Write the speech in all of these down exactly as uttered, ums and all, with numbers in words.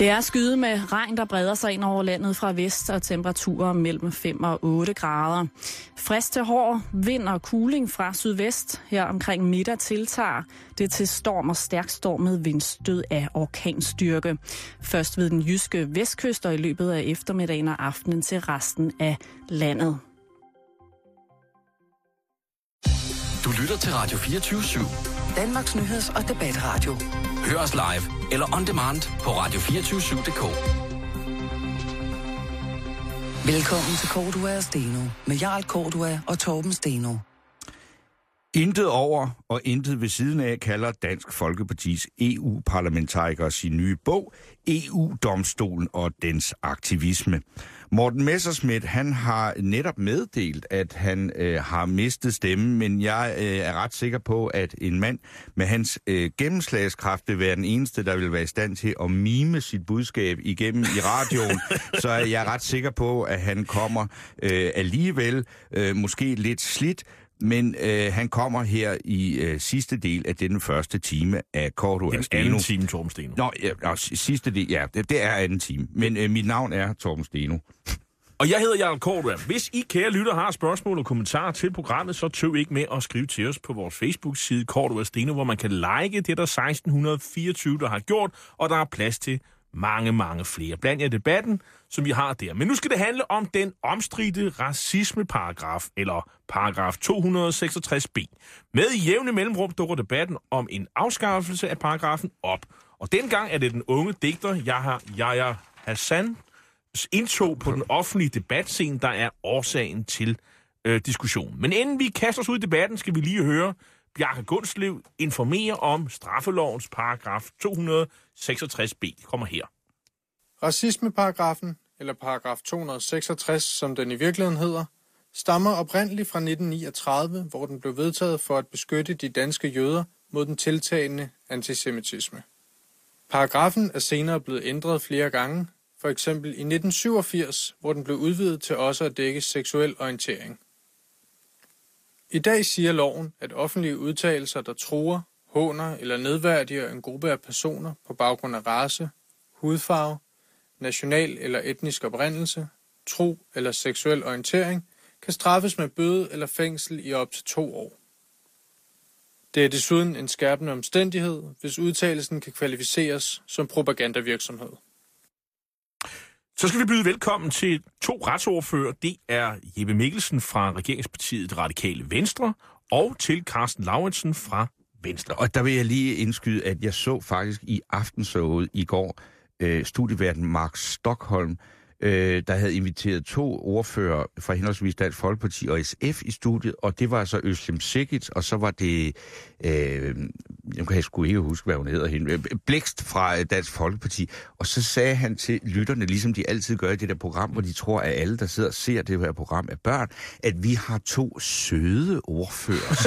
Det er skyde med regn, der breder sig ind over landet fra vest, og temperaturer mellem fem og otte grader. Frisk til hård vind og kuling fra sydvest. Her omkring middag tiltager det til storm og stærk storm med vindstød af orkanstyrke. Først ved den jyske vestkyst og i løbet af eftermiddagen og aftenen til resten af landet. Du lytter til Radio fireogtyve syv. Danmarks nyheds- og debatradio. Hør os live eller on demand på radio to fire syv punktum d k. Velkommen til Cordua og Steno med Jarl Cordua og Torben Steno. Intet over og intet ved siden af kalder Dansk Folkepartis E U-parlamentariker sin nye bog, E U-domstolen og dens aktivisme. Morten Messerschmidt, han har netop meddelt, at han øh, har mistet stemmen, men jeg øh, er ret sikker på, at en mand med hans øh, gennemslagskraft vil være den eneste, der vil være i stand til at mime sit budskab igennem i radioen. Så er jeg ret sikker på, at han kommer øh, alligevel, øh, måske lidt slidt, men øh, han kommer her i øh, sidste del af den første time af Cordua og Steno. Den anden time, Torben Steno. Nå, ja, nå, sidste del, ja, det, det er anden time. Men øh, mit navn er Torben Steno. Og jeg hedder Jarl Cordua. Hvis I, kære lytter, har spørgsmål og kommentarer til programmet, så tøv ikke med at skrive til os på vores Facebook-side Cordua og Steno, hvor man kan like. Det er der seksten fireogtyve, der har gjort, og der er plads til mange, mange flere. Blandt jer debatten, som vi har der. Men nu skal det handle om den omstridte racismeparagraf, eller paragraf to hundrede og seksogtres b. Med jævne mellemrum dukker debatten om en afskaffelse af paragrafen op. Og dengang er det den unge digter Yahya Hassans indtog på den offentlige debatscene, der er årsagen til øh, diskussionen. Men inden vi kaster os ud i debatten, skal vi lige høre Bjarke Gundslev informere om straffelovens paragraf to hundrede og seksogtres b. Kommer her. Racismeparagrafen, eller paragraf to hundrede og seksogtres, som den i virkeligheden hedder, stammer oprindeligt fra nitten niogtredive, hvor den blev vedtaget for at beskytte de danske jøder mod den tiltagende antisemitisme. Paragrafen er senere blevet ændret flere gange, for eksempel i nitten syvogfirs, hvor den blev udvidet til også at dække seksuel orientering. I dag siger loven, at offentlige udtalelser, der truer, håner eller nedværdiger en gruppe af personer på baggrund af race, hudfarve, national eller etnisk oprindelse, tro eller seksuel orientering, kan straffes med bøde eller fængsel i op til to år. Det er desuden en skærpende omstændighed, hvis udtalelsen kan kvalificeres som propagandavirksomhed. Så skal vi byde velkommen til to retsordfører. Det er Jeppe Mikkelsen fra regeringspartiet Det Radikale Venstre, og til Carsten Lauritsen fra Venstre. Og der vil jeg lige indskyde, at jeg så faktisk i Aftenshowet i går øh, studieverden Mark Stockholm, øh, der havde inviteret to ordfører fra henholdsvis Dansk Folkeparti og S F i studiet, og det var så Özlem Cekic, og så var det, øh, jeg kan sgu ikke huske, hvad hun hedder hende, Blixt fra Dansk Folkeparti, og så sagde han til lytterne, ligesom de altid gør i det der program, hvor de tror, at alle, der sidder og ser det her program, er børn, at vi har to søde ordfører.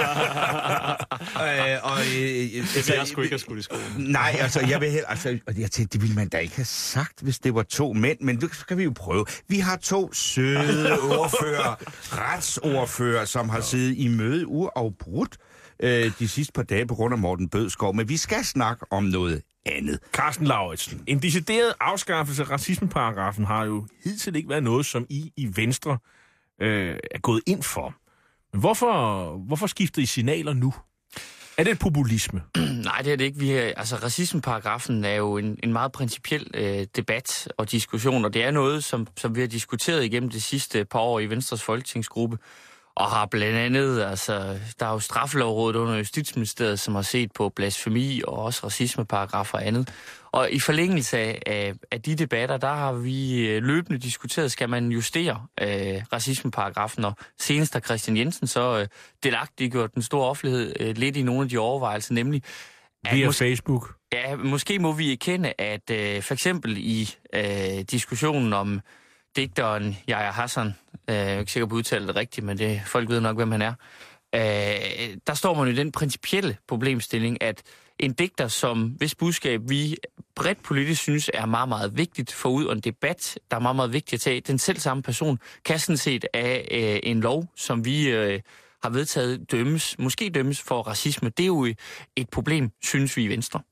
øh, og, øh, det vil jeg sgu ikke have skudt i skolen. Nej, altså, jeg vil heller, altså, jeg tænkte, det ville man da ikke have sagt, hvis det var to mænd, men det skal vi jo prøve. Vi har to søde ordfører, retsordfører, som har siddet i møde uafbrudt øh, de sidste par dage på grund af Morten Bødskov, men vi skal snakke om noget andet. Carsten Lauritsen, en decideret afskaffelse af racismeparagrafen har jo hidtil ikke været noget, som I i Venstre øh, er gået ind for. Men hvorfor, hvorfor skifter I signaler nu? Er det et populisme? Nej, det er det ikke. Vi er, altså, racismeparagrafen er jo en, en meget principiel øh, debat og diskussion, og det er noget, som, som vi har diskuteret igennem de sidste par år i Venstres folketingsgruppe, og har blandt andet, altså, der er jo straffelovrådet under Justitsministeriet, som har set på blasfemi og også racismeparagrafer og andet. Og i forlængelse af, af, af de debatter, der har vi løbende diskuteret, skal man justere øh, racismeparagrafen, og senest har Christian Jensen så øh, delagtiggjort den store offentlighed øh, lidt i nogle af de overvejelser, nemlig via mås- Facebook. Ja, måske må vi erkende, at øh, for eksempel i øh, diskussionen om digteren Yahya Hassan, øh, jeg er ikke sikker på at udtale det rigtigt, men det, folk ved nok, hvem han er, øh, der står man i den principielle problemstilling, at en digter, som hvis budskab vi bredt politisk synes er meget, meget vigtigt for ud, og en debat, der er meget, meget vigtigt at tage, den selv samme person kan sådan set af øh, en lov, som vi øh, har vedtaget, dømmes, måske dømmes for racisme. Det er jo et problem, synes vi i Venstre.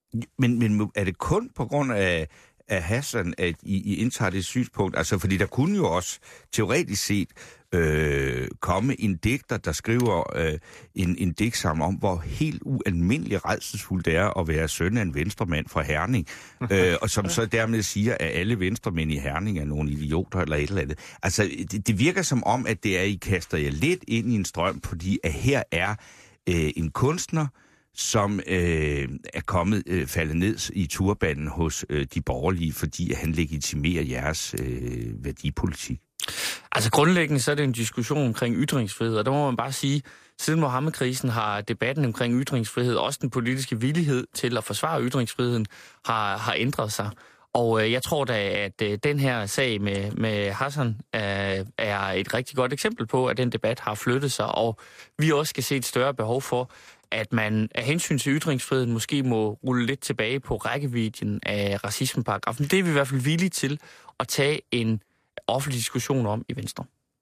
Men, men er det kun på grund af, af Hassan, at I, I indtager det synspunkt? Altså, fordi der kunne jo også teoretisk set øh, komme en digter, der skriver øh, en, en digtsamling om, hvor helt ualmindeligt rædselsfuldt det er at være søn af en venstremand fra Herning, øh, og som så dermed siger, at alle venstremænd i Herning er nogle idioter eller et eller andet. Altså, det, det virker som om, at det er, I kaster jer lidt ind i en strøm, fordi at her er øh, en kunstner, som øh, er kommet øh, faldet ned i turbanen hos øh, de borgerlige, fordi han legitimerer jeres øh, værdipolitik. Altså grundlæggende så er det en diskussion omkring ytringsfrihed, og der må man bare sige, siden Mohammed-krisen har debatten omkring ytringsfrihed, også den politiske villighed til at forsvare ytringsfriheden, har, har ændret sig. Og øh, jeg tror da, at øh, den her sag med, med Hassan øh, er et rigtig godt eksempel på, at den debat har flyttet sig, og vi også skal se et større behov for, at man af hensyn til ytringsfriheden måske må rulle lidt tilbage på rækkevidden af racismeparagrafen. Det er vi i hvert fald villige til at tage en offentlig diskussion om i Venstre.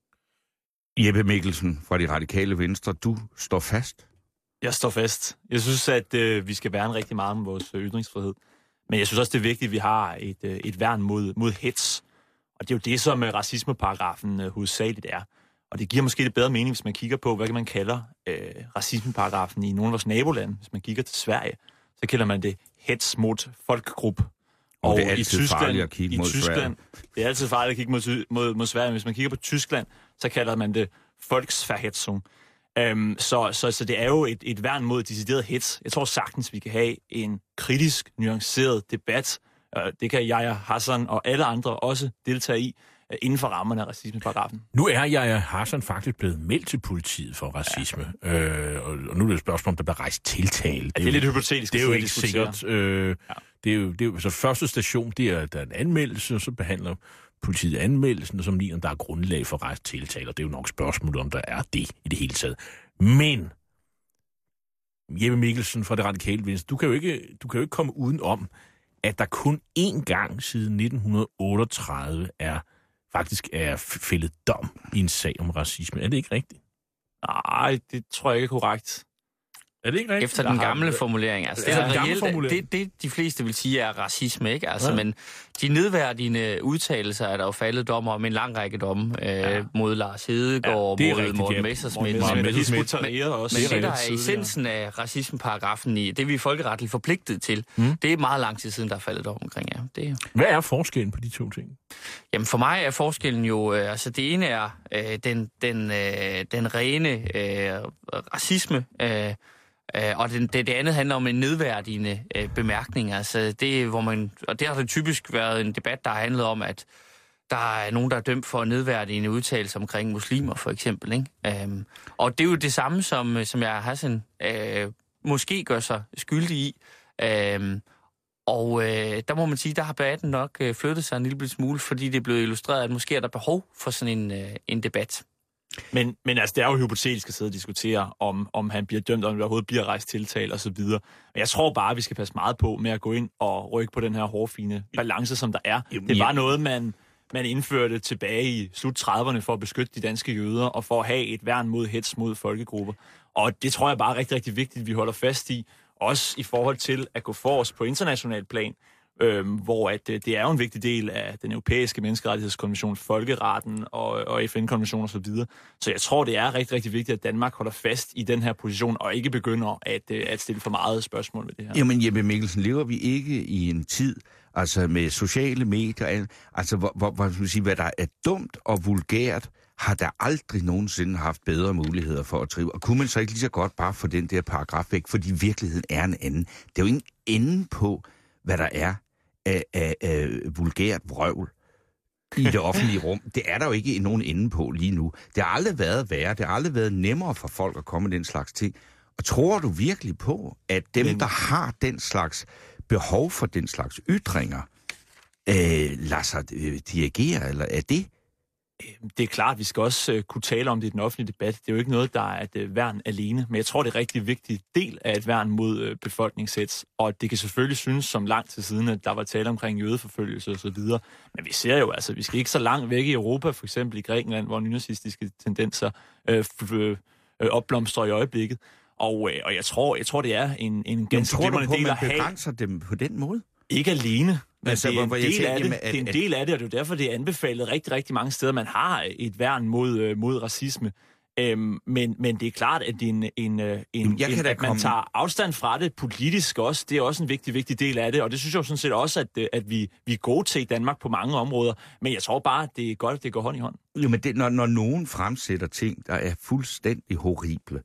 Jeppe Mikkelsen fra De Radikale Venstre, du står fast? Jeg står fast. Jeg synes, at øh, vi skal værne rigtig meget om vores øh, ytringsfrihed. Men jeg synes også, det er vigtigt, at vi har et, øh, et værn mod, mod hets. Og det er jo det, som øh, racismeparagrafen øh, hovedsageligt er. Og det giver måske lidt bedre mening, hvis man kigger på, hvad man kalder øh, racismeparagrafen i nogle af vores nabolande. Hvis man kigger til Sverige, så kalder man det hets mod folkegruppe. Og, og det er altid i Tyskland, farligt at kigge mod Tyskland, Sverige. Det er altid farligt at kigge mod, mod, mod Sverige. Hvis man kigger på Tyskland, så kalder man det Volksverhetzung. Um, så, så, så det er jo et, et værn mod decideret hets. Jeg tror sagtens, vi kan have en kritisk, nuanceret debat. Uh, det kan Yahya Hassan og alle andre også deltage i, uh, inden for rammerne af racismeparagrafen. Nu er Yahya Hassan faktisk blevet meldt til politiet for racisme. Ja. Øh, og, og nu er det et spørgsmål, om der bliver rejst tiltale. Ja, det er lidt hypotetisk. Det er jo ikke sikkert. Øh, ja. det, er jo, det er jo, så første station, det er, der er en anmeldelse, og så behandler politiet anmeldelsen, som lige om der er grundlag for rejst tiltale, og det er jo nok spørgsmålet, om der er det i det hele taget. Men, Jeppe Mikkelsen fra Det Radikale Venstre, du kan jo ikke, du kan jo ikke komme uden om, at der kun én gang siden nitten otteogtredive er faktisk er fældet dom i en sag om racisme. Er det ikke rigtigt? Nej, det tror jeg ikke er korrekt. Er det ikke rigtigt? Efter den gamle formulering. Altså, det, er ja, reelt, formulering. det, det, de fleste vil sige, er racisme, ikke? Altså, ja. Men de nedværdigende udtalelser er der jo faldet dommer om en lang række domme øh, ja. mod Lars Hedegaard, ja, mod rigtigt, Morten ja. Messerschmidt. Morten Messerschmidt. Men, men, men det, der er essensen af racismeparagrafen i, det vi er folkeretligt forpligtet til, mm. det er meget lang tid siden, der er faldet dom omkring, ja. Det, Hvad er forskellen på de to ting? Jamen for mig er forskellen jo, øh, altså det ene er øh, den, den, øh, den rene øh, racisme, øh, Uh, og det, det, det andet handler om en nedværdigende uh, bemærkning. Altså det, hvor man, og det har det typisk været en debat, der har handlet om, at der er nogen, der er dømt for nedværdigende udtalelser omkring muslimer, for eksempel. Ikke? Um, og det er jo det samme, som, som jeg Hassan uh, måske gør sig skyldig i. Um, og uh, der må man sige, der har debatten nok uh, flyttet sig en lille smule, fordi det er blevet illustreret, at måske er der behov for sådan en, uh, en debat. Men, men altså, det er jo hypotetisk at sidde og diskutere, om, om han bliver dømt, om han overhovedet bliver rejst tiltale og så videre. Men jeg tror bare, at vi skal passe meget på med at gå ind og rykke på den her hårfine balance, som der er. Det var noget, man, man indførte tilbage i slut trediverne for at beskytte de danske jøder og for at have et værn mod hets mod folkegrupper. Og det tror jeg bare er rigtig, rigtig vigtigt, at vi holder fast i, også i forhold til at gå for os på international plan. Øhm, hvor at, det er jo en vigtig del af den europæiske menneskerettighedskonvention, folkeretten og, og F N-konventionen osv. Så, så jeg tror, det er rigtig, rigtig vigtigt, at Danmark holder fast i den her position og ikke begynder at, at stille for meget spørgsmål ved det her. Jamen Jeppe Mikkelsen, lever vi ikke i en tid, altså med sociale medier, altså hvor, hvor, hvor man sige, hvad der er dumt og vulgært, har der aldrig nogensinde haft bedre muligheder for at trive. Og kunne man så ikke lige så godt bare få den der paragraf væk, fordi virkeligheden er en anden. Det er jo ingen ende på, hvad der er af, af, af vulgært vrøvl i det offentlige rum. Det er der jo ikke nogen ende på lige nu. Det har aldrig været værre. Det har aldrig været nemmere for folk at komme med den slags ting. Og tror du virkelig på, at dem, Men... der har den slags behov for den slags ytringer, øh, lader sig øh, dirigere, eller er det? Det er klart, at vi skal også uh, kunne tale om det i den offentlige debat. Det er jo ikke noget, der er et uh, værn alene, men jeg tror, det er en rigtig vigtig del af et værn mod uh, befolkningshets. Og det kan selvfølgelig synes som lang tid siden, at der var tale omkring jødeforfølgelse og så videre. Men vi ser jo, altså, vi skal ikke så langt væk i Europa, for eksempel i Grækenland, hvor nynazistiske tendenser uh, f- uh, opblomstrer i øjeblikket. Og, øh, og jeg tror, jeg tror, det er en, en ganske glimrende del at have. Tror du på, man begrænser dem på den måde? Ikke alene, men altså, det er en hvor, del tænker, af det. jamen, at, Det er en del af det, og det er derfor, det er anbefalet rigtig, rigtig mange steder. Man har et værn mod, øh, mod racisme. Øhm, men, men det er klart, at, det er en, en, en, en, at man komme... tager afstand fra det politisk også. Det er også en vigtig, vigtig del af det, og det synes jeg jo sådan set også, at, at vi, vi er gode til i Danmark på mange områder. Men jeg tror bare, at det er godt, at det går hånd i hånd. Jo, men det, når, når nogen fremsætter ting, der er fuldstændig horrible,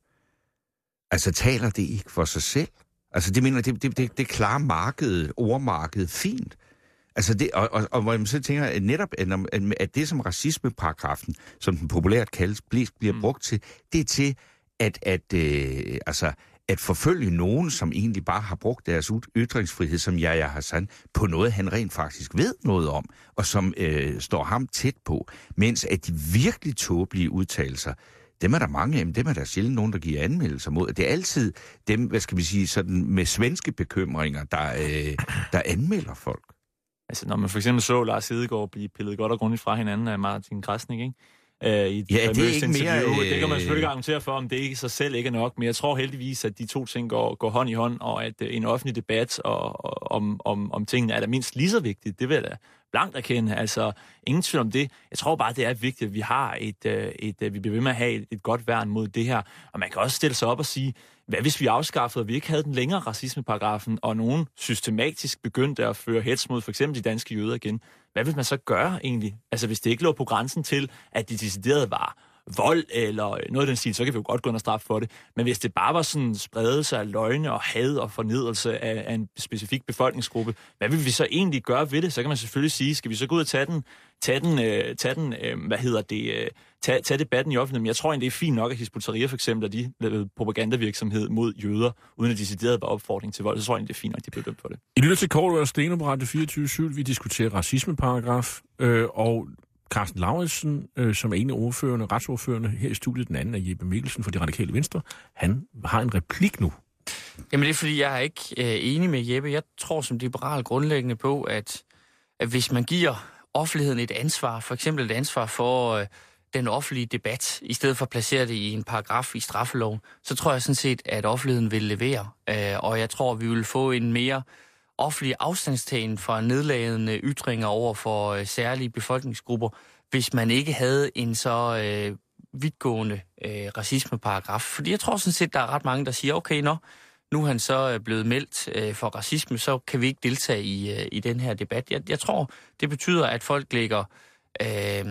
altså taler det ikke for sig selv. Altså det mener, det, det, det, det klarer markedet, ordmarkedet fint. Altså det, og, og, og hvor jeg så tænker, at netop at, at det som racismeparagrafen, som den populært kaldes, bliver mm. brugt til, det er til at, at, øh, altså, at forfølge nogen, som egentlig bare har brugt deres ytringsfrihed, som Yahya Hassan, på noget, han rent faktisk ved noget om, og som øh, står ham tæt på, mens at de virkelig tåbelige udtalelser, dem er der mange af dem, dem er der sjældent nogen, der giver anmeldelser mod. Det er altid dem, hvad skal vi sige, sådan med svenske bekymringer, der, øh, der anmelder folk. Altså, når man for eksempel så Lars Hedegaard blive pillet godt og grundigt fra hinanden af Martin Krasnik, ikke? Øh, i ja, det er ikke mere... Øh... Det kan man selvfølgelig argumentere for, om det ikke i sig selv ikke er nok, men jeg tror heldigvis, at de to ting går, går hånd i hånd, og at øh, en offentlig debat og, og, om, om, om tingene er da mindst lige så vigtigt. Det vil jeg da blankt erkende. Altså, ingen tvivl om det. Jeg tror bare, det er vigtigt, at vi har et, øh, et øh, vi bliver ved med at have et, et godt værn mod det her. Og man kan også stille sig op og sige, hvad hvis vi afskaffede, og vi ikke havde den længere racismeparagrafen, og nogen systematisk begyndte at føre hets mod for eksempel de danske jøder igen? Hvad vil man så gøre egentlig? Altså, hvis det ikke lå på grænsen til, at de decideret var vold eller noget af den stil, så kan vi jo godt gå under straf for det. Men hvis det bare var sådan en spredelse af løgne og had og fornedrelse af, af en specifik befolkningsgruppe, hvad vil vi så egentlig gøre ved det? Så kan man selvfølgelig sige, skal vi så gå ud og tage den, tage den, øh, tage den øh, hvad hedder det, øh, tage, tage debatten i offentligheden? Men jeg tror egentlig, det er fint nok, at Hizb ut-Tahrir for eksempel, at de lavede propagandavirksomhed mod jøder, uden at de decideret var opfordring til vold. Så tror jeg egentlig, det er fint nok, at de blev dømt for det. I lytter til Cordua & Steno på Radio fireogtyve syv. Vi diskuterer racismeparagraf, øh, og Carsten Lauritsen, øh, som er en af ordførerne, retsordførerne her i studiet, den anden er Jeppe Mikkelsen fra De Radikale Venstre. Han har en replik nu. Jamen det er, fordi jeg er ikke øh, enig med Jeppe. Jeg tror som liberal grundlæggende på, at, at hvis man giver offentligheden et ansvar, for eksempel et ansvar for øh, den offentlige debat, i stedet for at placere det i en paragraf i straffeloven, så tror jeg sådan set, at offentligheden vil levere. Øh, og jeg tror, vi vil få en mere offentlig afstandstagen fra nedladende ytringer over for øh, særlige befolkningsgrupper, hvis man ikke havde en så øh, vidtgående øh, racismeparagraf. Fordi jeg tror sådan set, der er ret mange, der siger, okay, nå, nu er han så blevet meldt øh, for racisme, så kan vi ikke deltage i, øh, i den her debat. Jeg, jeg tror, det betyder, at folk lægger, øh,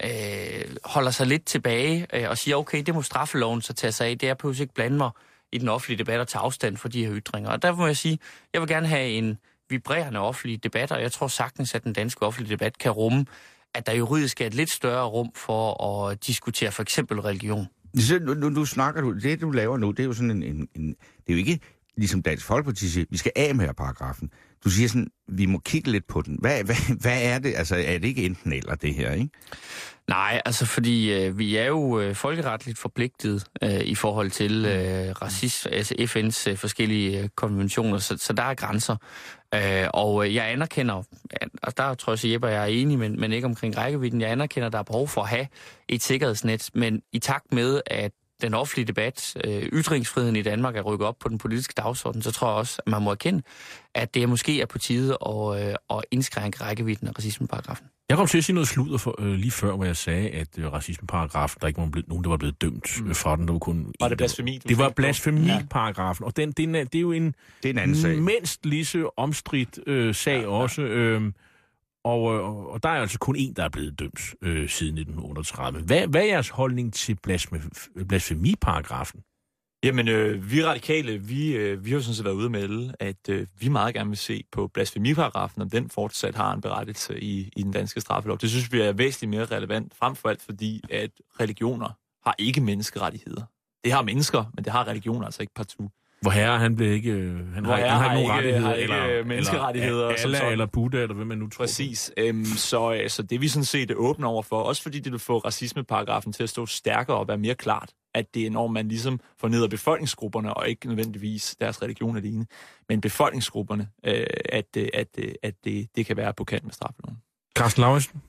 øh, holder sig lidt tilbage øh, og siger, okay, det må straffeloven så tage sig af. Det er behøver ikke blande mig i den offentlige debat og tage afstand for de her ytringer. Og derfor må jeg sige, jeg vil gerne have en vibrerende offentlig debat, og jeg tror sagtens, at den danske offentlige debat kan rumme, at der juridisk er et lidt større rum for at diskutere for eksempel religion. Nu, nu, nu snakker du, det du laver nu, det er jo sådan en, en, en det er jo ikke ligesom Dansk Folkeparti siger, vi skal af med her paragrafen. Du siger sådan, vi må kigge lidt på den. Hvad, hvad, hvad er det? Altså, er det ikke enten eller det her, ikke? Nej, altså fordi øh, vi er jo øh, folkeretligt forpligtet øh, i forhold til øh, racisme, altså F N's øh, forskellige øh, konventioner, så, så der er grænser. Øh, og øh, jeg anerkender, og der tror jeg, at Jeppe og jeg er enige, men, men ikke omkring rækkevidden, jeg anerkender, at der er behov for at have et sikkerhedsnet, men i takt med, at den offentlige debat, øh, ytringsfriheden i Danmark er rykket op på den politiske dagsorden, så tror jeg også, at man må erkende, at det måske er på tide at, øh, at indskrænke rækkevidden af racismeparagrafen. Jeg kom til at sige noget sludder for, øh, lige før, hvor jeg sagde, at øh, racismeparagrafen, der ikke var blevet, nogen, der var blevet dømt mm. fra den. Der var, kun var det blasfemi? Det var blasfemiparagrafen, og den, den er, det er jo en, det er en anden sag. mindst lige så omstridt øh, sag ja, ja. også. Øh, og, og, og der er altså kun én, der er blevet dømt øh, siden nitten otteogtredive. Hvad, hvad er jeres holdning til blasfemi- blasfemiparagrafen? Jamen, øh, vi radikale, vi, øh, vi har jo sådan set været ude at melde, at øh, vi meget gerne vil se på blasfemiparagrafen, om den fortsat har en berettelse i, i den danske straffelov. Det synes vi er væsentligt mere relevant, frem for alt fordi, at religioner har ikke menneskerettigheder. Det har mennesker, men det har religioner altså ikke partout. Hvor herre, han blev ikke, han har, han har ikke nogen rettigheder, har ikke eller menneskerettigheder, eller Allah, eller Buddha, eller hvad man nu tror. Præcis. Øhm, så, så det er vi sådan set åbne over for, også fordi det vil få racismeparagrafen til at stå stærkere og være mere klart, at det er, når man ligesom fornedrer befolkningsgrupperne, og ikke nødvendigvis deres religion alene, men befolkningsgrupperne, øh, at, at, at, at det, det kan være på kant med straffeloven. Carsten Lauritsen?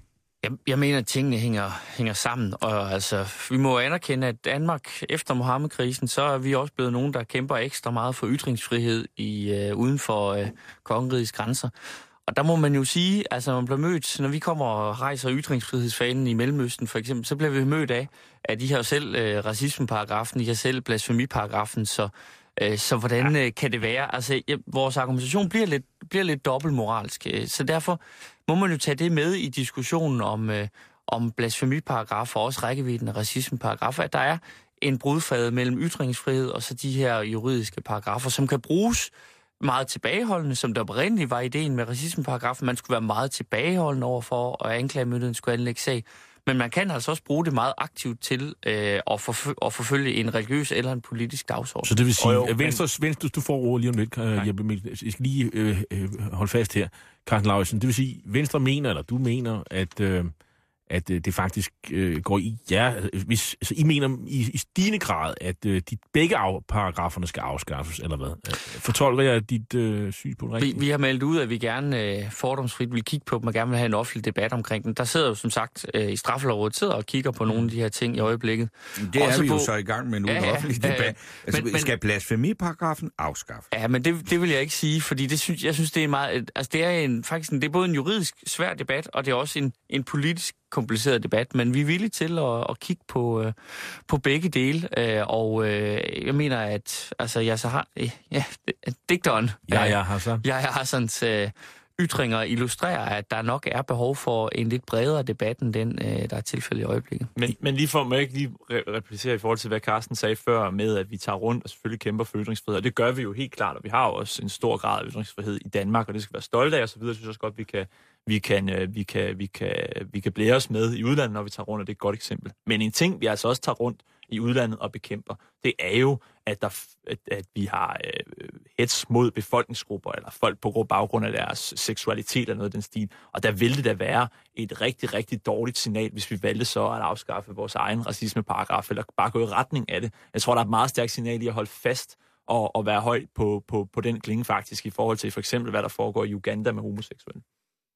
Jeg, jeg mener, at tingene hænger, hænger sammen, og altså, vi må anerkende, at Danmark efter Mohammed-krisen, så er vi også blevet nogen, der kæmper ekstra meget for ytringsfrihed i, uh, uden for uh, kongerigets grænser. Og der må man jo sige, altså når man bliver mødt, når vi kommer og rejser ytringsfrihedsfanen i Mellemøsten for eksempel, så bliver vi mødt af, at de har jo selv uh, racismeparagrafen, de har selv blasfemiparagrafen, så, uh, så hvordan uh, kan det være? Altså, ja, vores argumentation bliver lidt, bliver lidt dobbeltmoralsk, uh, så derfor må man jo tage det med i diskussionen om, uh, om blasfemiparagrafer og også rækkevidden af racismeparagrafer, at der er en brudfade mellem ytringsfrihed og så de her juridiske paragrafer, som kan bruges meget tilbageholdende, som der oprindeligt var ideen med racismeparagrafen. Man skulle være meget tilbageholdende overfor, og anklagemyndigheden skulle anlægge sag. Men man kan altså også bruge det meget aktivt til øh, at, forføl- at forfølge en religiøs eller en politisk dagsorden. Så det vil sige, jo, at Venstre, men... Venstre, du får ord lige om lidt, uh, Jeppe Mikkelsen. Jeg skal lige øh, øh, holde fast her, Carsten Lauritsen. Det vil sige, Venstre mener, eller du mener, at... Øh, at øh, det faktisk øh, går i ja, hvis altså, I mener i, i stigende grad, at øh, de begge af, paragraferne skal afskaffes, eller hvad? Fortolker jeg dit øh, synspunkt rigtigt? Vi, vi har meldt ud, at vi gerne øh, fordomsfrit vil kigge på dem, og gerne vil have en offentlig debat omkring dem. Der sidder jo som sagt øh, i Straffelovrådet sidder og kigger på nogle af de her ting i øjeblikket. Det Også er vi på, jo så i gang med nu, ja, en offentlig debat. Ja, altså, men, skal blasfemiparagrafen afskaffes? Ja, men det, det vil jeg ikke sige, fordi det synes, jeg synes, det er meget... Altså, det er en, faktisk en, det er både en juridisk svær debat, og det er også en, en politisk kompliceret debat, men vi er villige til at, at kigge på, øh, på begge dele, øh, og øh, jeg mener, at altså, Yasser har, øh, ja, digteren, Yahya Hassan. Yahya Hassans øh, ytringer illustrerer, at der nok er behov for en lidt bredere debat end den, øh, der er tilfældet i øjeblikket. Men, men lige for, må jeg ikke lige replicere i forhold til, hvad Carsten sagde før, med at vi tager rundt og selvfølgelig kæmper for ytringsfrihed, og det gør vi jo helt klart, og vi har jo også en stor grad af ytringsfrihed i Danmark, og det skal vi være stolte af, og så videre. Jeg synes også godt, vi kan Vi kan, vi, kan, vi, kan, vi kan blære os med i udlandet, når vi tager rundt, og det er et godt eksempel. Men en ting, vi altså også tager rundt i udlandet og bekæmper, det er jo, at, der, at, at vi har øh, hets mod befolkningsgrupper, eller folk på baggrund af deres seksualitet eller noget af den stil. Og der vil det da være et rigtig, rigtig dårligt signal, hvis vi valgte så at afskaffe vores egen racismeparagraf, eller bare gå i retning af det. Jeg tror, der er et meget stærkt signal i at holde fast og, og være højt på, på, på den klinge faktisk, i forhold til for eksempel, hvad der foregår i Uganda med homoseksuelle.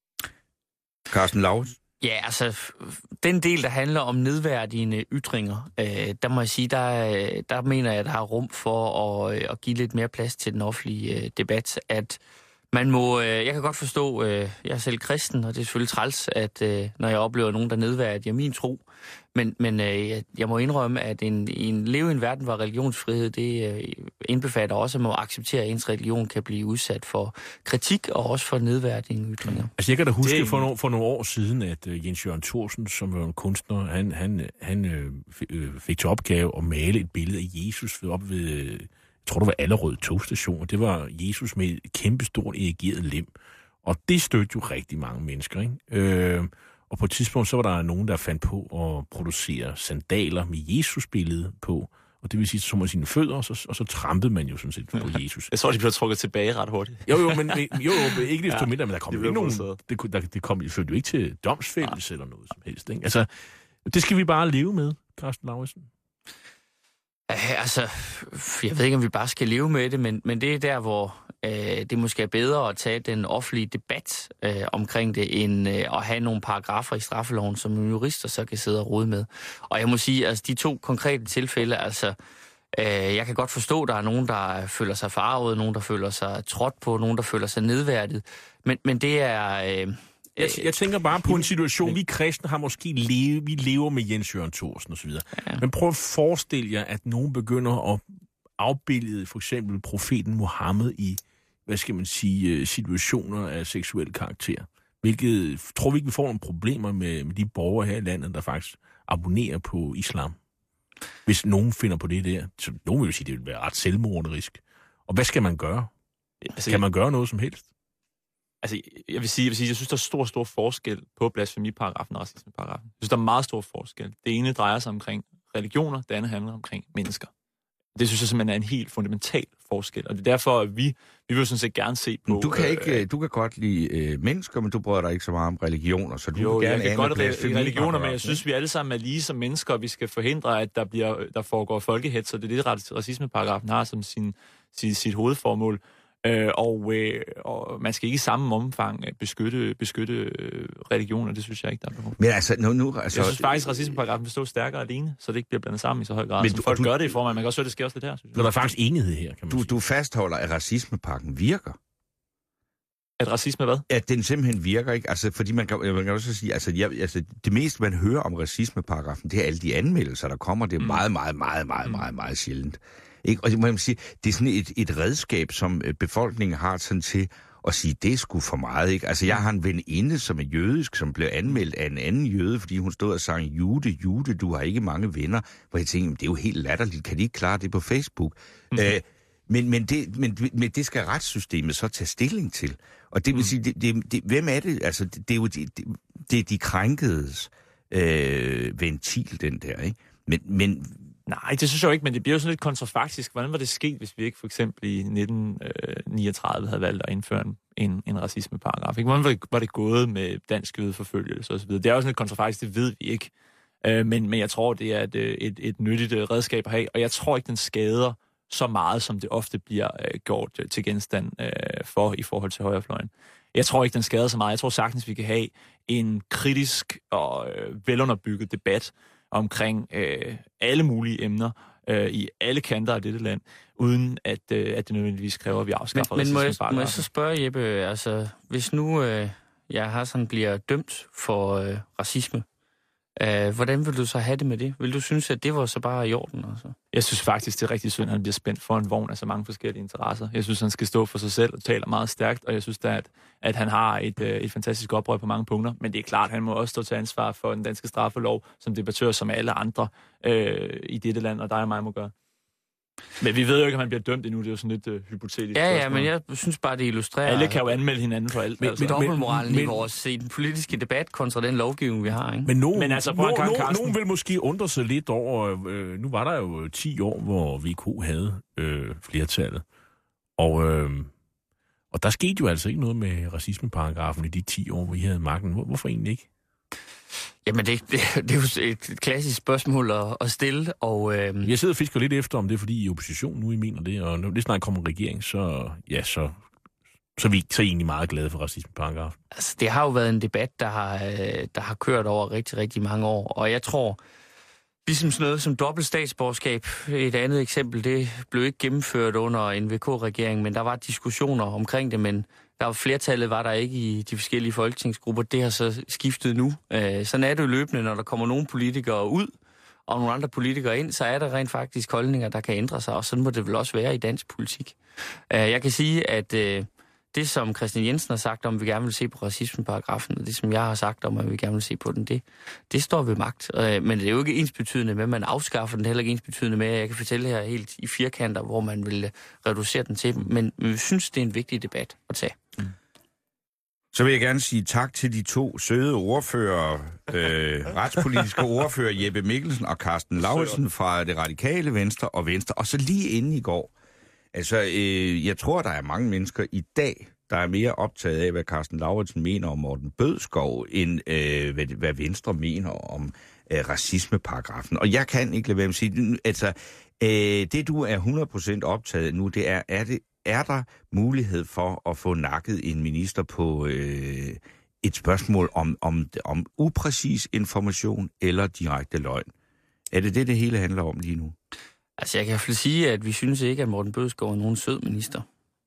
Carsten Lauritsen? Ja, altså, den del, der handler om nedværdigende ytringer, øh, der må jeg sige, der, der mener jeg, at der er rum for at, at give lidt mere plads til den offentlige øh, debat. At man må, øh, jeg kan godt forstå, øh, jeg er selv kristen, og det er selvfølgelig træls, at øh, når jeg oplever nogen, der nedværdiger min tro, men, men øh, jeg må indrømme, at en, en leve i en verden, hvor religionsfrihed, det øh, indbefatter også, at man må acceptere, at ens religion kan blive udsat for kritik, og også for nedværdigende ytringer. Mm. Altså jeg kan da huske det... for, no, for nogle år siden, at uh, Jens Jørgen Thorsen, som var en kunstner, han, han, han øh, fik til opgave at male et billede af Jesus op ved, jeg tror det var Allerød togstation, og det var Jesus med et kæmpestort erigeret lem. Og det stødte jo rigtig mange mennesker, ikke? Øh, Og på et tidspunkt, så var der nogen, der fandt på at producere sandaler med Jesus-billede på. Og det vil sige, så man sine fødder, og så, og så trampede man jo sådan set på Jesus. Jeg tror, de blev trukket tilbage ret hurtigt. Jo, jo, men jo, jo ikke desto ja, mindre, men der kom jo ikke nogen... Det, der, det kom jo ikke til domsfældelse eller noget som helst, ikke? Altså, det skal vi bare leve med, Carsten Lauritsen. Uh, altså, jeg ved ikke, om vi bare skal leve med det, men, men det er der, hvor uh, det måske er bedre at tage den offentlige debat uh, omkring det, end uh, at have nogle paragrafer i straffeloven, som jurister så kan sidde og rode med. Og jeg må sige, altså de to konkrete tilfælde, altså, uh, jeg kan godt forstå, at der er nogen, der føler sig forarvet, nogen, der føler sig trådt på, nogen, der føler sig nedværdiget, men, men det er... Uh, Jeg, jeg tænker bare på en situation, vi kristne har måske leve, vi lever med Jens Jørgen Thorsen osv. Ja. Men prøv at forestille jer, at nogen begynder at afbillede for eksempel profeten Mohammed i, hvad skal man sige, situationer af seksuel karakter. Hvilket, tror vi ikke, vi får nogle problemer med, med de borgere her i landet, der faktisk abonnerer på islam? Hvis nogen finder på det der, så nogen vil jo sige, det vil være ret selvmorderisk. Og hvad skal man gøre? Altså, kan man gøre noget som helst? Altså, jeg vil sige, jeg vil sige, jeg synes, der er stor, stor forskel på blasfemiparagrafen og racismeparagrafen. Jeg synes, der er meget stor forskel. Det ene drejer sig omkring religioner, det andet handler omkring mennesker. Det synes jeg simpelthen er en helt fundamental forskel, og det er derfor, at vi, vi vil sådan set gerne se på... Du kan, ikke, øh, du kan godt lide øh, mennesker, men du bryder dig ikke så meget om religioner, så du jo, vil gerne jeg kan godt lide religioner, men jeg synes, vi alle sammen er lige som mennesker, og vi skal forhindre, at der, bliver, der foregår folkehets, og det er det, racismeparagrafen har som sin, sin, sit hovedformål. Øh, og, øh, og man skal ikke i samme omfang beskytte, beskytte øh, religioner, det synes jeg ikke, der er behov. Men altså, nu... nu altså, jeg synes faktisk, at racismeparagrafen vil stå stærkere alene, så det ikke bliver blandet sammen i så høj grad. Men du, folk du, gør det i form af, man kan også høre, det sker også lidt her, synes jeg. Der er faktisk enighed her, kan man du, sige. Du fastholder, at racismepakken virker. At racisme hvad? At den simpelthen virker, ikke? Altså, fordi man kan, man kan også sige, altså, jeg, altså, det meste, man hører om racismeparagrafen, det er alle de anmeldelser, der kommer. Det er mm. meget, meget, meget, meget, meget, meget sjældent. Ikke? Og det må man sige, det er sådan et, et redskab, som befolkningen har sådan til at sige, det er sgu for meget, ikke? Altså, jeg har en veninde, som er jødisk, som blev anmeldt af en anden jøde, fordi hun stod og sang, Jude, Jude, du har ikke mange venner. Hvor jeg tænkte, det er jo helt latterligt, kan de ikke klare det på Facebook? Mm-hmm. Æh, men, men, det, men, men det skal retssystemet så tage stilling til. Og det vil sige, det, det, det, hvem er det? Altså, det, det er jo det, det er de krænkedes øh, ventil, den der, ikke? Men, men nej, det synes jeg jo ikke, men det bliver jo sådan lidt kontrafaktisk. Hvordan var det sket, hvis vi ikke for eksempel i nitten niogtredive havde valgt at indføre en, en, en racismeparagraf? Ikke? Hvordan var det, var det gået med dansk jødeforfølgelse osv.? Det er jo sådan lidt kontrafaktisk, det ved vi ikke. Øh, men, men jeg tror, det er et, et, et nyttigt redskab at have, og jeg tror ikke, den skader så meget, som det ofte bliver øh, gjort til genstand øh, for i forhold til højrefløjen. Jeg tror ikke, den skader så meget. Jeg tror sagtens, vi kan have en kritisk og øh, velunderbygget debat omkring øh, alle mulige emner øh, i alle kanter af dette land, uden at, øh, at det nødvendigvis kræver, at vi afskaffer men, men må, jeg, må jeg så spørge, Jeppe, altså, hvis nu øh, jeg har sådan bliver dømt for øh, racisme, øh, hvordan vil du så have det med det? Vil du synes, at det var så bare i orden? Altså? Jeg synes faktisk, det er rigtig synd, at han bliver spændt for en vogn af så mange forskellige interesser. Jeg synes, han skal stå for sig selv og taler meget stærkt, og jeg synes da, at, at han har et, et fantastisk oprør på mange punkter. Men det er klart, at han må også stå til ansvar for den danske straffelov, som debattør som alle andre øh, i dette land, og dig og mig må gøre. Men vi ved jo ikke, om han bliver dømt endnu. Det er jo sådan lidt uh, hypotetisk. Ja, ja, men jeg synes bare, det illustrerer... Alle kan jo anmelde hinanden for alt. Men, altså. men dobbeltmoralen i vores i den politiske debat kontra den lovgivning, vi har, ikke? Men nogen, men altså, nogen, nogen, nogen vil måske undre sig lidt over... Øh, nu var der jo ti år, hvor V K havde øh, flertallet. Og, øh, og der skete jo altså ikke noget med racismeparagrafen i de ti år, hvor I havde magten. Hvor, hvorfor egentlig ikke? Jamen, det, det, det er jo et klassisk spørgsmål at, at stille, og... Øh... Jeg sidder og fisker lidt efter, om det er, fordi I er opposition nu, I mener det, og når det snart kommer en regering, så, ja, så, så er vi så egentlig meget glade for racismeparagrafen. Altså, det har jo været en debat, der har, der har kørt over rigtig, rigtig mange år, og jeg tror, ligesom sådan noget som dobbelt statsborgerskab, et andet eksempel, det blev ikke gennemført under en V K-regering, men der var diskussioner omkring det, men der var flertallet, var der ikke i de forskellige folketingsgrupper. Det har så skiftet nu. Sådan er det jo løbende, når der kommer nogle politikere ud, og nogle andre politikere ind, så er der rent faktisk holdninger, der kan ændre sig, og sådan må det vel også være i dansk politik. Jeg kan sige, at det, som Christian Jensen har sagt om, at vi gerne vil se på racismeparagrafen, og det, som jeg har sagt om, at vi gerne vil se på den, det, det står ved magt. Men det er jo ikke ensbetydende med, at man afskaffer den, det er heller ikke ensbetydende med, at jeg kan fortælle her helt i firkanter, hvor man vil reducere den til. Men, men vi synes, det er en vigtig debat at tage. Mm. Så vil jeg gerne sige tak til de to søde ordfører, øh, retspolitiske ordfører, Jeppe Mikkelsen og Carsten Lauritsen fra Det Radikale Venstre og Venstre. Og så lige inden i går, altså, øh, jeg tror, der er mange mennesker i dag, der er mere optaget af, hvad Carsten Lauritsen mener om Morten Bødskov, end øh, hvad, hvad Venstre mener om øh, racismeparagrafen. Og jeg kan ikke lade være med at sige, altså, øh, det du er hundrede procent optaget nu, det er, er, det, er der mulighed for at få nakket en minister på øh, et spørgsmål om, om, om upræcis information eller direkte løgn? Er det det, det hele handler om lige nu? Altså, jeg kan i hvert fald sige, at vi synes ikke, at Morten Bødskov er nogen sød minister.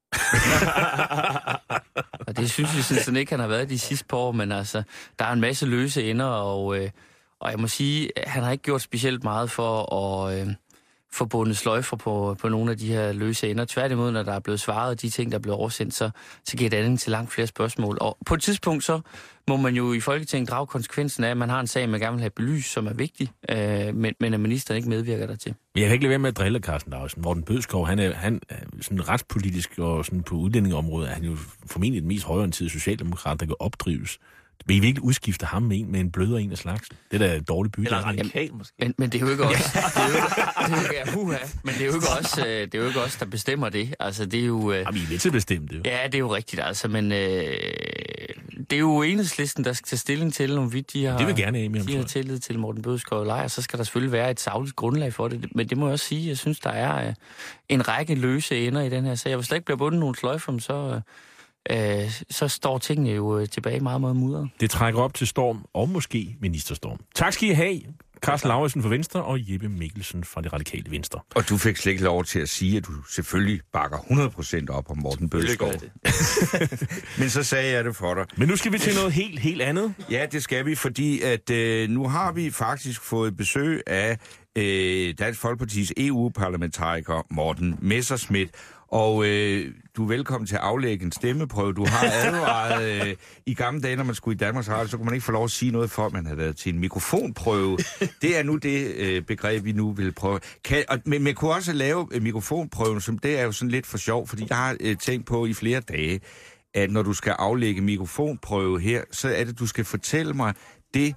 Og det synes vi sådan ikke, han har været de sidste par år, men altså, der er en masse løse ender, og, øh, og jeg må sige, at han har ikke gjort specielt meget for at øh, få bundet sløjfer på, på nogle af de her løse ender. Tværtimod, når der er blevet svaret de ting, der er blevet oversendt, så, så giver det anledning til langt flere spørgsmål. Og på et tidspunkt, så må man jo i Folketinget drage konsekvensen af, at man har en sag, man gerne vil have belyst, som er vigtig, øh, men, men at ministeren ikke medvirker dertil. Jeg kan ikke lade være med at drille Carsten Lauritsen. Morten Bødskov, han er, han er sådan retspolitisk og sådan på udlændingeområdet, er han jo formentlig den mest højreorienterede socialdemokrat, der kan opdrives. Vil I virkelig udskifte ham med en med en blødere en af slagsen? Det er da et dårligt bytte. Eller radikal måske. Men, men det er jo ikke også... det er jo, det er jo, ja, huha, men det er jo ikke også, det er jo ikke også, der bestemmer det. Altså, det er jo... Jamen, I er lidt til at bestemme det. Ja, det er jo rigtigt, altså, men øh, det er jo Enhedslisten, der skal tage stilling til, om vi de har, det vil gerne af med, de har tillid til Morten Bødskov eller ej, og så skal der selvfølgelig være et sagligt grundlag for det. Men det må jeg også sige, jeg synes, der er uh, en række løse ender i den her sag. Hvis der ikke bliver bundet nogle sløjfer, så, uh, så står tingene jo tilbage meget, meget mudret. Det trækker op til storm, og måske ministerstorm. Tak skal I have, Carsten Lauritsen fra Venstre og Jeppe Mikkelsen fra Det Radikale Venstre. Og du fik slet ikke lov til at sige, at du selvfølgelig bakker hundrede procent op om Morten Bødskov. Men så sagde jeg det for dig. Men nu skal vi til noget helt, helt andet. Ja, det skal vi, fordi at øh, nu har vi faktisk fået besøg af øh, Dansk Folkepartis E U-parlamentariker Morten Messerschmidt. Og øh, du er velkommen til at aflægge en stemmeprøve. Du har advaret øh, i gamle dage, når man skulle i Danmarks Radio, så kunne man ikke få lov at sige noget for, at man havde været til en mikrofonprøve. Det er nu det øh, begreb, vi nu vil prøve. Kan, og, men man kunne også lave øh, mikrofonprøven, som det er jo sådan lidt for sjov, fordi jeg har øh, tænkt på i flere dage, at når du skal aflægge mikrofonprøve her, så er det, du skal fortælle mig det,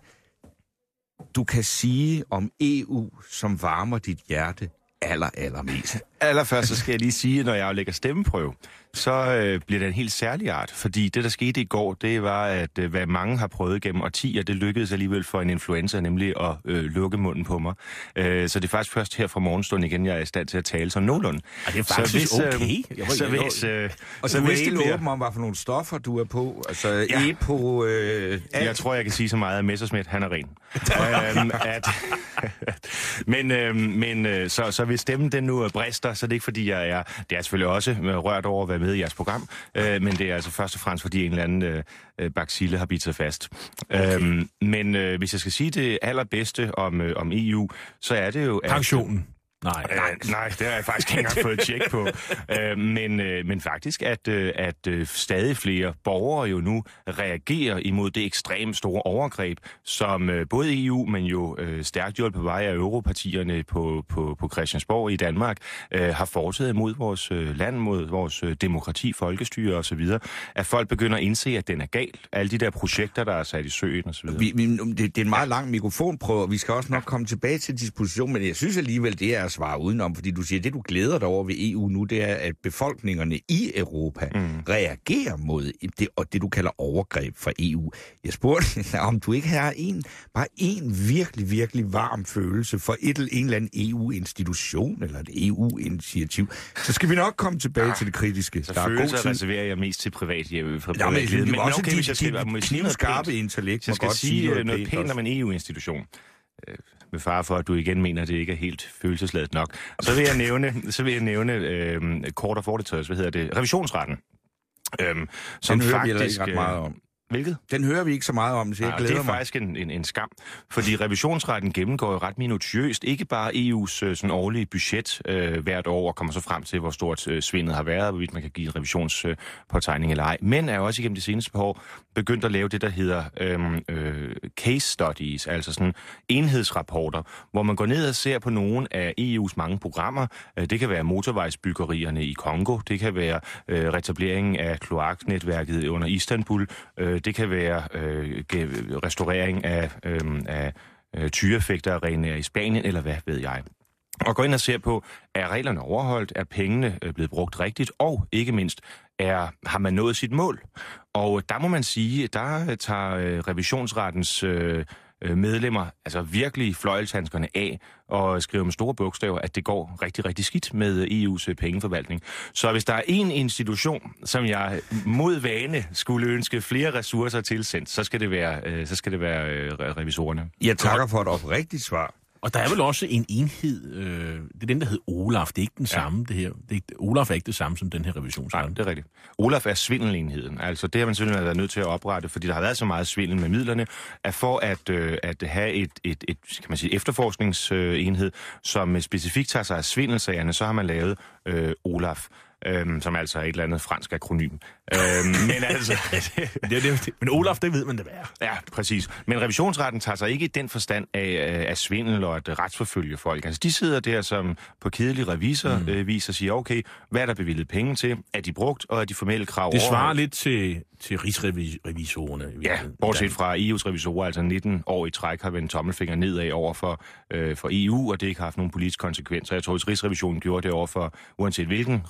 du kan sige om E U, som varmer dit hjerte aller, allermest. Allerførst så skal jeg lige sige, at når jeg aflægger stemmeprøve, så øh, bliver det en helt særlig art. Fordi det, der skete i går, det var, at øh, hvad mange har prøvet gennem årtier, det lykkedes alligevel for en influencer, nemlig at øh, lukke munden på mig. Øh, så det er faktisk først her fra morgenstunden igen, jeg er i stand til at tale som nogenlunde. Og det er faktisk så hvis, okay. Øh, så hvis, øh, og så du hvis er helt bliver... åben om, hvad for nogle stoffer du er på. Altså ja. EPO... Øh, jeg tror, jeg kan sige så meget, at Messerschmidt, han er ren. øhm, at, men øh, men øh, så, så hvis stemmen den nu brister, så er det ikke fordi, jeg er... Det er selvfølgelig også rørt over at være med i jeres program, øh, men det er altså først og fremmest, fordi en eller anden øh, bacille har bidt sig fast. Okay. Øhm, men øh, hvis jeg skal sige det allerbedste om, øh, om E U, så er det jo... At, pensionen. Nej, nej, nej, det har jeg faktisk ikke engang fået et tjek på. Øh, men, øh, men faktisk, at, øh, at øh, stadig flere borgere jo nu reagerer imod det ekstremt store overgreb, som øh, både E U, men jo øh, stærkt hjulpet på vej af europartierne på, på, på Christiansborg i Danmark, øh, har foretaget imod vores øh, land, mod vores øh, demokrati, folkestyre osv., at folk begynder at indse, at den er gal. Alle de der projekter, der er sat i søen osv. Vi, vi, det, det er en meget lang mikrofonprøve, og vi skal også nok komme tilbage til disposition, men jeg synes alligevel, det er svare udenom, fordi du siger, at det, du glæder dig over ved E U nu, det er, at befolkningerne i Europa mm. reagerer mod det, og det, du kalder overgreb fra E U. Jeg spurgte, om du ikke har en, bare en virkelig, virkelig varm følelse for et eller en eller anden E U-institution, eller et E U-initiativ. Så skal vi nok komme tilbage ja. til det kritiske. Så der følelser reserverer jeg mest til privat hjem. Ja, men, men, men også okay, de, hvis jeg skal, de knivskarpe intellekt. Jeg skal godt sige noget, noget pænt, pænt om en E U-institution. Med fare for, at du igen mener, at det ikke er helt følelsesladet nok. Så vil jeg nævne, så vil jeg nævne øh, kort og fordetaljes, hvad hedder det, revisionsretten. Øhm, som Den hører faktisk, vi ikke ret meget om. Hvilket? Den hører vi ikke så meget om, så jeg Nej, glæder det er mig. faktisk en, en, en skam, fordi revisionsretten gennemgår jo ret minutiøst, ikke bare E U's sådan årlige budget øh, hvert år, og kommer så frem til, hvor stort øh, svindet har været, hvorvidt man kan give en revisionspåtegning øh, eller ej, men er også igennem de seneste par år begyndt at lave det, der hedder øh, øh, case studies, altså sådan enhedsrapporter, hvor man går ned og ser på nogle af E U's mange programmer. Øh, det kan være motorvejsbyggerierne i Kongo, det kan være øh, retableringen af kloaknetværket under Istanbul, øh, det kan være øh, restaurering af, øh, af øh, tyrefægterarenaer i Spanien, eller hvad ved jeg. Og gå ind og se på, er reglerne overholdt, er pengene blevet brugt rigtigt, og ikke mindst, er, har man nået sit mål. Og der må man sige, der tager revisionsrettens øh, medlemmer altså virkelig fløjelshandskerne af og skriver med store bogstaver, at det går rigtig, rigtig skidt med E U's pengeforvaltning. Så hvis der er en institution, som jeg mod vane skulle ønske flere ressourcer tilsendt, så skal det være, så skal det være revisorerne. Jeg takker for et oprigtigt svar. Og der er vel også en enhed, øh, det er den, der hedder Olaf. Det er ikke den ja. samme, det her. Det er, Olaf er ikke det samme som den her revisionsret. Nej, det er rigtigt. Olaf er svindelenheden. Altså det har man simpelthen været nødt til at oprette, fordi der har været så meget svindel med midlerne, at for at, øh, at have et, et, et kan man sige, efterforskningsenhed, som specifikt tager sig af svindelsagerne, så har man lavet øh, Olaf. Øhm, som altså er et eller andet fransk akronym. øhm, men altså... det, det, det, men Olaf, det ved man det være. Ja, præcis. Men revisionsretten tager sig ikke i den forstand af, af svindel og at retsforfølge folk. Altså, de sidder der som på kedelig revisorvis mm. og siger, okay, hvad er der bevilget penge til? Er de brugt, og er de formelle krav Det svarer overholdt? lidt til, til rigsrevisorerne. Ja, bortset fra E U's revisorer, altså nitten år i træk, har vendt tommelfinger nedad over for, øh, for E U, og det ikke har haft nogen politiske konsekvenser. Jeg tror, at Rigsrevisionen gjorde det over for, uanset hvilken regering det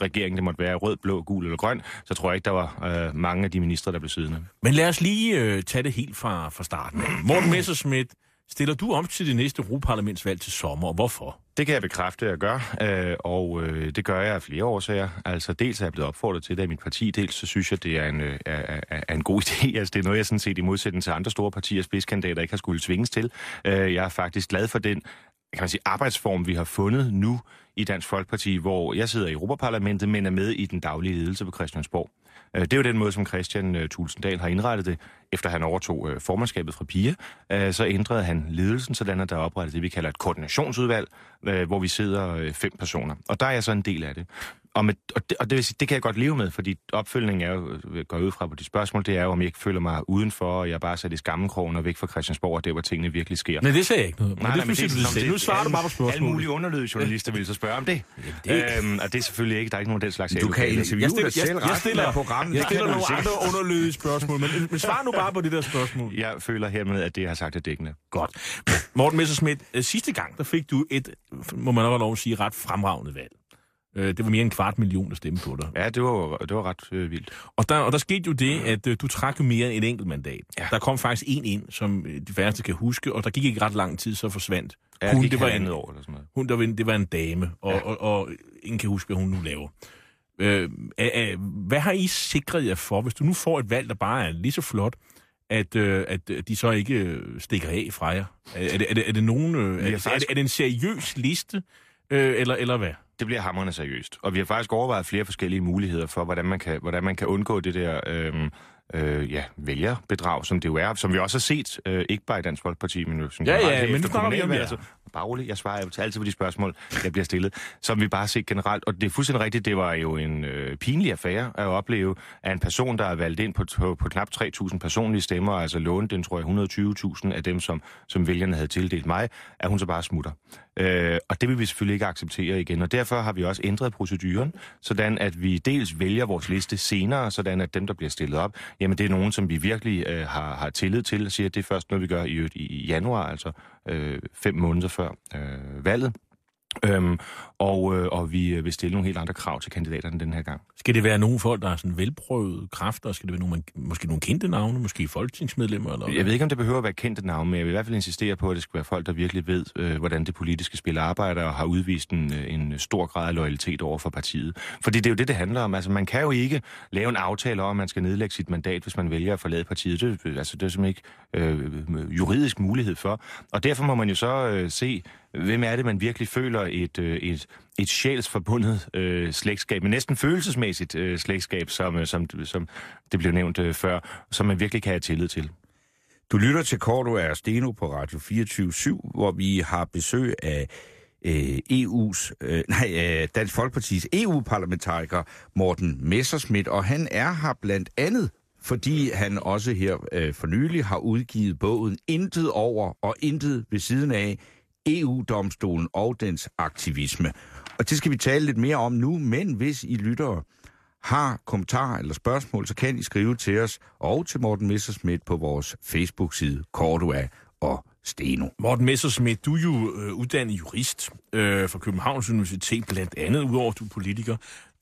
det måtte være rød, blå, gul eller grøn, så tror jeg ikke, der var øh, mange af de ministre, der blev siddende. Men lad os lige øh, tage det helt fra, fra starten. Morten Messerschmidt, stiller du op til det næste Europaparlamentsvalg til sommer, og hvorfor? Det kan jeg bekræfte, at jeg gør, øh, og øh, det gør jeg af flere årsager. Altså dels er jeg blevet opfordret til det af mit parti, dels så synes jeg, det er en, øh, er, er en god idé. Altså det er noget, jeg sådan set i modsætning til andre store partiers spidskandidater ikke har skulle tvinges til. Øh, jeg er faktisk glad for den kan man sige, arbejdsform, vi har fundet nu i Dansk Folkeparti, hvor jeg sidder i Europaparlamentet, men er med i den daglige ledelse på Christiansborg. Det er jo den måde, som Kristian Thulesen Dahl har indrettet det, efter han overtog formandskabet fra P I A. Så ændrede han ledelsen, sådan at der er oprettet det, vi kalder et koordinationsudvalg, hvor vi sidder fem personer. Og der er jeg så en del af det. Og, med, og, det, og det, vil sige, det kan jeg godt leve med, fordi opfølgningen er jo, går ud fra på de spørgsmål, det er jo, om jeg ikke føler mig udenfor, og jeg bare sat i skammekrogen og væk fra Christiansborg, og det hvor tingene virkelig sker. Nej, det sagde jeg ikke noget. Nej, nej, det, det, det, det, nu svarer du bare på spørgsmålet. Alle mulige underlødige journalister vil så spørge om det. det. Øhm, og det er selvfølgelig ikke, der er ikke nogen den slags. Du kan interviewe dig selv resten af programmet. Jeg stiller nogle andre underlødige spørgsmål, men, men svar nu bare på det der spørgsmål. Jeg føler hermed, at det, jeg har sagt, er dækkende. Godt. Morten Messerschmidt, sidste gang, der fik du et, må man nok lov at sige, ret fremragende valg. Det var mere end en kvart million, der stemte på dig. Ja, det var, det var ret øh, vildt. Og der, og der skete jo det, at øh, du trak jo mere end et enkelt mandat. Ja. Der kom faktisk en ind, som øh, de færreste kan huske, og der gik ikke ret lang tid, så forsvandt. Ja, hun, det var en år eller sådan noget. Hun, der var en, det var en dame, og, ja. og, og, og ingen kan huske, hvad hun nu laver. Øh, øh, øh, hvad har I sikret jer for, hvis du nu får et valg, der bare er lige så flot, at, øh, at de så ikke øh, stikker af fra jer? Er, er, det, er, det, er, det, nogen, øh, er, faktisk... er, det, er det en seriøs liste, øh, eller, eller hvad? Det bliver hamrende seriøst. Og vi har faktisk overvejet flere forskellige muligheder for, hvordan man kan, hvordan man kan undgå det der øh, øh, ja, vælgerbedrag, som det jo er, som vi også har set, øh, ikke bare i Dansk Folkeparti, men jo sådan ja, ja, men nu snakker vi om det. Altså, bare roligt, jeg svarer jo altid på de spørgsmål, der bliver stillet, som vi bare har set generelt. Og det er fuldstændig rigtigt, det var jo en øh, pinlig affære at opleve, at en person, der er valgt ind på, på, på knap tre tusind personlige stemmer, altså lånt den, tror jeg, et hundrede og tyve tusind af dem, som, som vælgerne havde tildelt mig, at hun så bare smutter. Øh, og det vil vi selvfølgelig ikke acceptere igen, og derfor har vi også ændret proceduren, sådan at vi dels vælger vores liste senere, sådan at dem, der bliver stillet op, jamen det er nogen, som vi virkelig øh, har, har tillid til, og siger, at det er først noget, vi gør i, i januar, altså øh, fem måneder før øh, valget. Øhm, og, øh, og vi vil stille nogle helt andre krav til kandidaterne den her gang. Skal det være nogle folk, der er sådan velprøvede kræfter? Skal det være nogle, måske nogle kendte navne? Måske folketingsmedlemmer? Eller jeg ved ikke, om det behøver at være kendte navne, men jeg vil i hvert fald insistere på, at det skal være folk, der virkelig ved, øh, hvordan det politiske spil arbejder, og har udvist en, en stor grad af loyalitet over for partiet. Fordi det er jo det, det handler om. Altså, man kan jo ikke lave en aftale om, at man skal nedlægge sit mandat, hvis man vælger at forlade partiet. Det, altså, det er simpelthen ikke øh, juridisk mulighed for. Og derfor må man jo så øh, se, hvem er det, man virkelig føler et, øh, et, et sjælsforbundet øh, slægtskab, men næsten følelsesmæssigt øh, slægtskab, som, som, som det blev nævnt øh, før, som man virkelig kan have tillid til. Du lytter til Cordua og Steno på Radio fireogtyve syv, hvor vi har besøg af øh, E U's, øh, nej, øh, Dansk Folkepartis E U-parlamentariker Morten Messerschmidt, og han er her blandt andet, fordi han også her øh, for nylig har udgivet bogen Intet over og intet ved siden af, E U-domstolen og dens aktivisme. Og det skal vi tale lidt mere om nu, men hvis I lyttere har kommentarer eller spørgsmål, så kan I skrive til os og til Morten Messerschmidt på vores Facebook-side Cordua og Steno. Morten Messerschmidt, du er jo øh, uddannet jurist øh, fra Københavns Universitet, blandt andet, udover at du er politiker.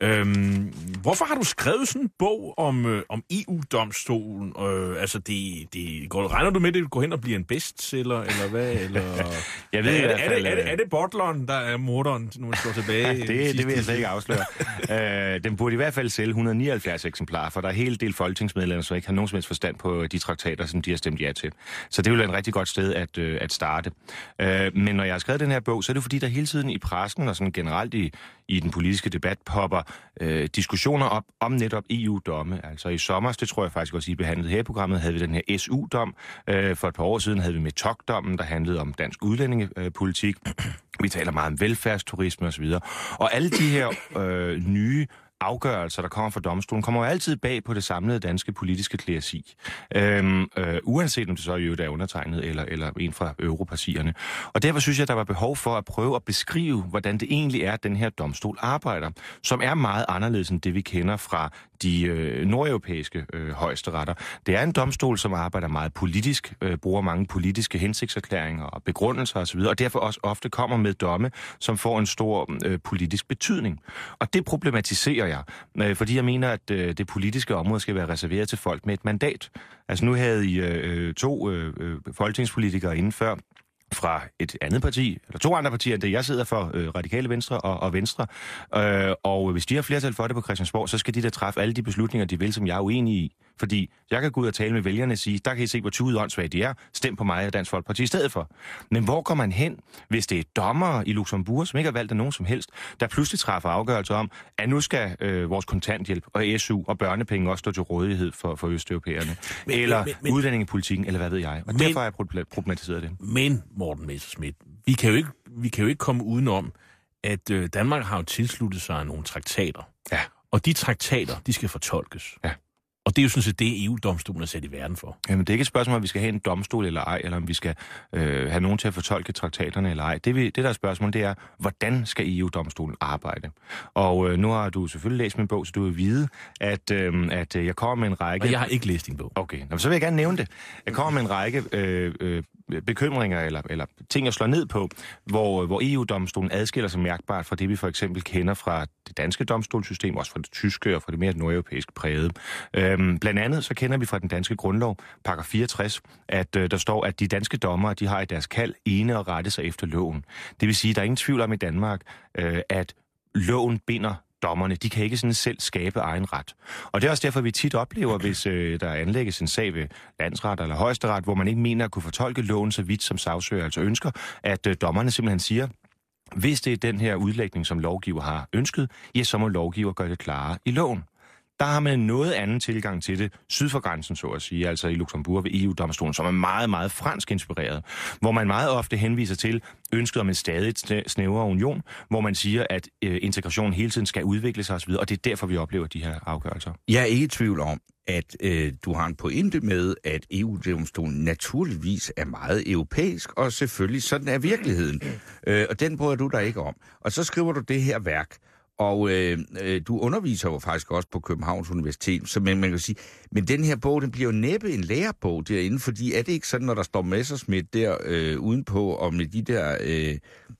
Øhm, hvorfor har du skrevet sådan en bog om, øh, om E U-domstolen? Øh, altså, det, det, går, regner du med, at det går hen og bliver en bestseller, eller hvad? Eller, jeg ved er, i er, hvert fald, er, det, er, det, er det butleren, der er morderen, når man står tilbage? Ja, det, det vil jeg slet ikke afsløre. øh, den burde i hvert fald sælge et hundrede og nioghalvfjerds eksemplarer, for der er hele del folketingsmedlemmer, som ikke har nogen som helst forstand på de traktater, som de har stemt ja til. Så det vil være en rigtig godt sted at, øh, at starte. Øh, men når jeg har skrevet den her bog, så er det fordi, der hele tiden i pressen og sådan generelt i, i den politiske debat popper øh, diskussioner op om netop E U-domme. Altså i sommer, det tror jeg faktisk også, I behandlede her i programmet, havde vi den her S U-dom. Øh, for et par år siden havde vi Metock-dommen, der handlede om dansk udlændingepolitik. Vi taler meget om velfærdsturisme osv. Og alle de her øh, nye afgørelser, der kommer fra domstolen, kommer jo altid bag på det samlede danske politiske kleresi. Øhm, øh, uanset om det så er jo der er undertegnet, eller, eller en fra europartierne. Og derfor synes jeg, der var behov for at prøve at beskrive, hvordan det egentlig er, at den her domstol arbejder, som er meget anderledes end det, vi kender fra de øh, nordeuropæiske øh, højesteretter. Det er en domstol, som arbejder meget politisk, øh, bruger mange politiske hensigtserklæringer og begrundelser osv., og derfor også ofte kommer med domme, som får en stor øh, politisk betydning. Og det problematiserer jeg. Øh, fordi jeg mener, at øh, det politiske område skal være reserveret til folk med et mandat. Altså nu havde I øh, to øh, øh, folketingspolitikere inden før, fra et andet parti, eller to andre partier, end det jeg sidder for, øh, Radikale Venstre og, og Venstre. Øh, og hvis de har flertal for det på Christiansborg, så skal de da træffe alle de beslutninger, de vil, som jeg er uenig i. Fordi jeg kan gå ud og tale med vælgerne og sige, der kan I se, hvor tudet åndssvagt de er. Stem på mig og Dansk Folkeparti i stedet for. Men hvor går man hen, hvis det er dommere i Luxembourg, som ikke har valgt af nogen som helst, der pludselig træffer afgørelser om, at nu skal øh, vores kontanthjælp og S U og børnepenge også stå til rådighed for, for østeuropæerne. Men, eller men, men, udlændingepolitikken, eller hvad ved jeg. Og men, derfor har jeg problematiseret det. Men, Morten Messerschmidt, vi kan jo ikke, vi kan jo ikke komme udenom, at øh, Danmark har jo tilsluttet sig nogle traktater. Ja. Og de traktater, de skal fortolkes. Ja. Og det er jo sådan set det, E U-domstolen er sat i verden for. Jamen, det er ikke et spørgsmål, om vi skal have en domstol eller ej, eller om vi skal øh, have nogen til at fortolke traktaterne eller ej. Det, vi, det der er spørgsmål, det er, hvordan skal E U-domstolen arbejde? Og øh, nu har du selvfølgelig læst min bog, så du vil vide, at, øh, at jeg kommer med en række... Og jeg har ikke læst din bog. Okay, Nå, så vil jeg gerne nævne det. Jeg kommer med en række øh, øh, bekymringer eller, eller ting at slå ned på, hvor, hvor E U-domstolen adskiller sig mærkbart fra det, vi for eksempel kender fra det danske domstolssystem, også fra det tyske og fra det mere nordeuropæiske præget. Øhm, blandt andet så kender vi fra den danske grundlov, paragraf fireogtres, at øh, der står, at de danske dommere, de har i deres kald ene og rette sig efter loven. Det vil sige, at der er ingen tvivl om i Danmark, øh, at loven binder dommerne. De kan ikke sådan selv skabe egen ret. Og det er også derfor, vi tit oplever, hvis øh, der anlægges en sag ved landsret eller højesteret, hvor man ikke mener at kunne fortolke loven så vidt, som sagsøger altså ønsker, at øh, dommerne simpelthen siger, hvis det er den her udlægning, som lovgiver har ønsket, ja, så må lovgiver gøre det klare i loven. Der har man noget anden tilgang til det, syd for grænsen, så at sige, altså i Luxembourg ved E U-domstolen, som er meget, meget fransk inspireret, hvor man meget ofte henviser til ønsket om en stadig snævrere union, hvor man siger, at øh, integrationen hele tiden skal udvikle sig osv., og det er derfor, vi oplever de her afgørelser. Jeg er ikke i tvivl om, at øh, du har en pointe med, at E U-domstolen naturligvis er meget europæisk, og selvfølgelig sådan er virkeligheden. Øh, og den bryder du dig ikke om. Og så skriver du det her værk, og øh, øh, du underviser jo faktisk også på Københavns Universitet, så man, man kan sige, men den her bog, den bliver jo næppe en lærebog derinde, fordi er det ikke sådan, når der står Messerschmidt der øh, udenpå, og med de der øh,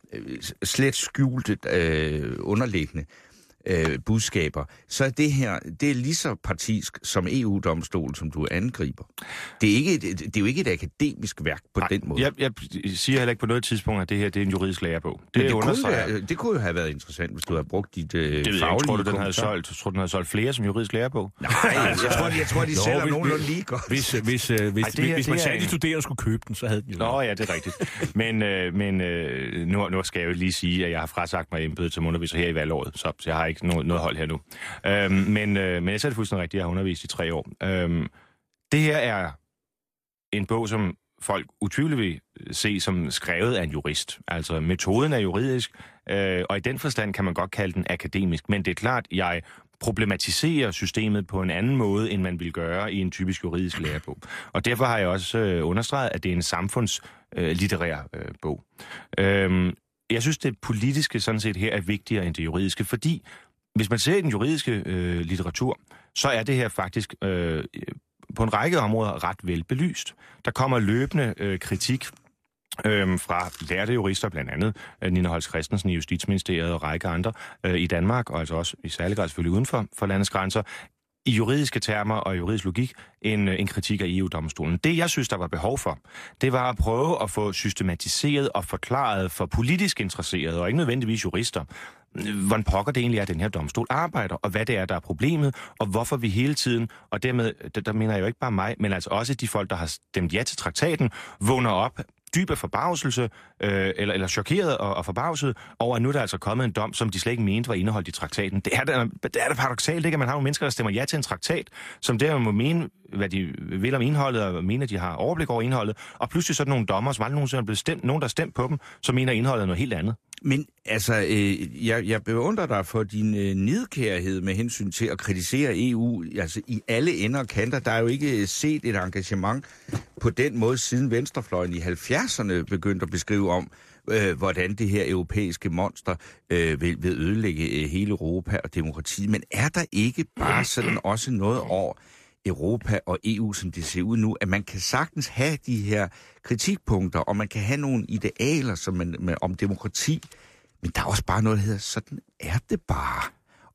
slet skjulte øh, underliggende øh, budskaber, så er det her, det er lige så partisk som E U-domstolen, som du angriber. Det er, ikke, det, det er jo ikke et akademisk værk på Nej, den måde. Jeg, jeg siger heller ikke på noget tidspunkt, at det her det er en juridisk lærebog. Det, det, kunne, være, det kunne jo have været interessant, hvis du havde brugt dit øh, det faglige... Jeg tror, du, den havde solgt, tror, den havde solgt flere som juridisk lærebog? Nej, jeg tror, jeg tror de sælger nogenlunde lige godt. Hvis, hvis, hvis, hvis, Ej, her, hvis man sagde, at de studerende skulle købe den, så havde den jo... Nå ja, det er rigtigt. Men, øh, men øh, nu, nu skal jeg jo lige sige, at jeg har frasagt mig embedet som underviser her i valgåret, så jeg har ikke noget, noget hold her nu. Øhm, men, øh, men jeg er det fuldstændig rigtigt, jeg har undervist i tre år. Øhm, det her er en bog, som folk utvivlende vil se som skrevet af en jurist. Altså metoden er juridisk, øh, og i den forstand kan man godt kalde den akademisk. Men det er klart, jeg problematiserer systemet på en anden måde, end man vil gøre i en typisk juridisk lærebog. Og derfor har jeg også øh, understreget, at det er en samfundslitterær øh, øh, bog. Øhm, jeg synes, det politiske sådan set her er vigtigere end det juridiske, fordi hvis man ser i den juridiske øh, litteratur, så er det her faktisk øh, på en række områder ret vel belyst. Der kommer løbende øh, kritik øh, fra lærte jurister, blandt andet øh, Nina Holst Christensen i Justitsministeriet og række andre øh, i Danmark, og altså også i særlig grad selvfølgelig uden for, for landets grænser, i juridiske termer og juridisk logik, en, en kritik af E U-domstolen. Det, jeg synes, der var behov for, det var at prøve at få systematiseret og forklaret for politisk interesserede, og ikke nødvendigvis jurister, hvordan pokker det egentlig er, at den her domstol arbejder, og hvad det er, der er problemet, og hvorfor vi hele tiden, og dermed, der, der mener jeg jo ikke bare mig, men altså også de folk, der har stemt ja til traktaten, vågner op dybe forbavselse, øh, eller, eller chokeret og, og forbavset over, at nu er der altså kommet en dom, som de slet ikke mente var indeholdt i traktaten. Det er da, det er da paradoksalt, ikke? At man har nogle mennesker, der stemmer ja til en traktat, som der må mene, hvad de vil om indholdet, og mener, at de har overblik over indholdet, og pludselig sådan nogle dommer, som aldrig nogensinde er blevet stemt, nogen, der har stemt på dem, som mener, at indholdet er noget helt andet. Men altså, øh, jeg, jeg beundrer dig for din øh, nidkærhed med hensyn til at kritisere E U altså, i alle ender og kanter. Der er jo ikke set et engagement på den måde, siden venstrefløjen i halvfjerdserne begyndte at beskrive om, øh, hvordan det her europæiske monster øh, vil, vil ødelægge øh, hele Europa og demokrati. Men er der ikke bare sådan også noget over Europa og E U, som det ser ud nu, at man kan sagtens have de her kritikpunkter, og man kan have nogle idealer som man, med, om demokrati, men der er også bare noget, der hedder, sådan er det bare.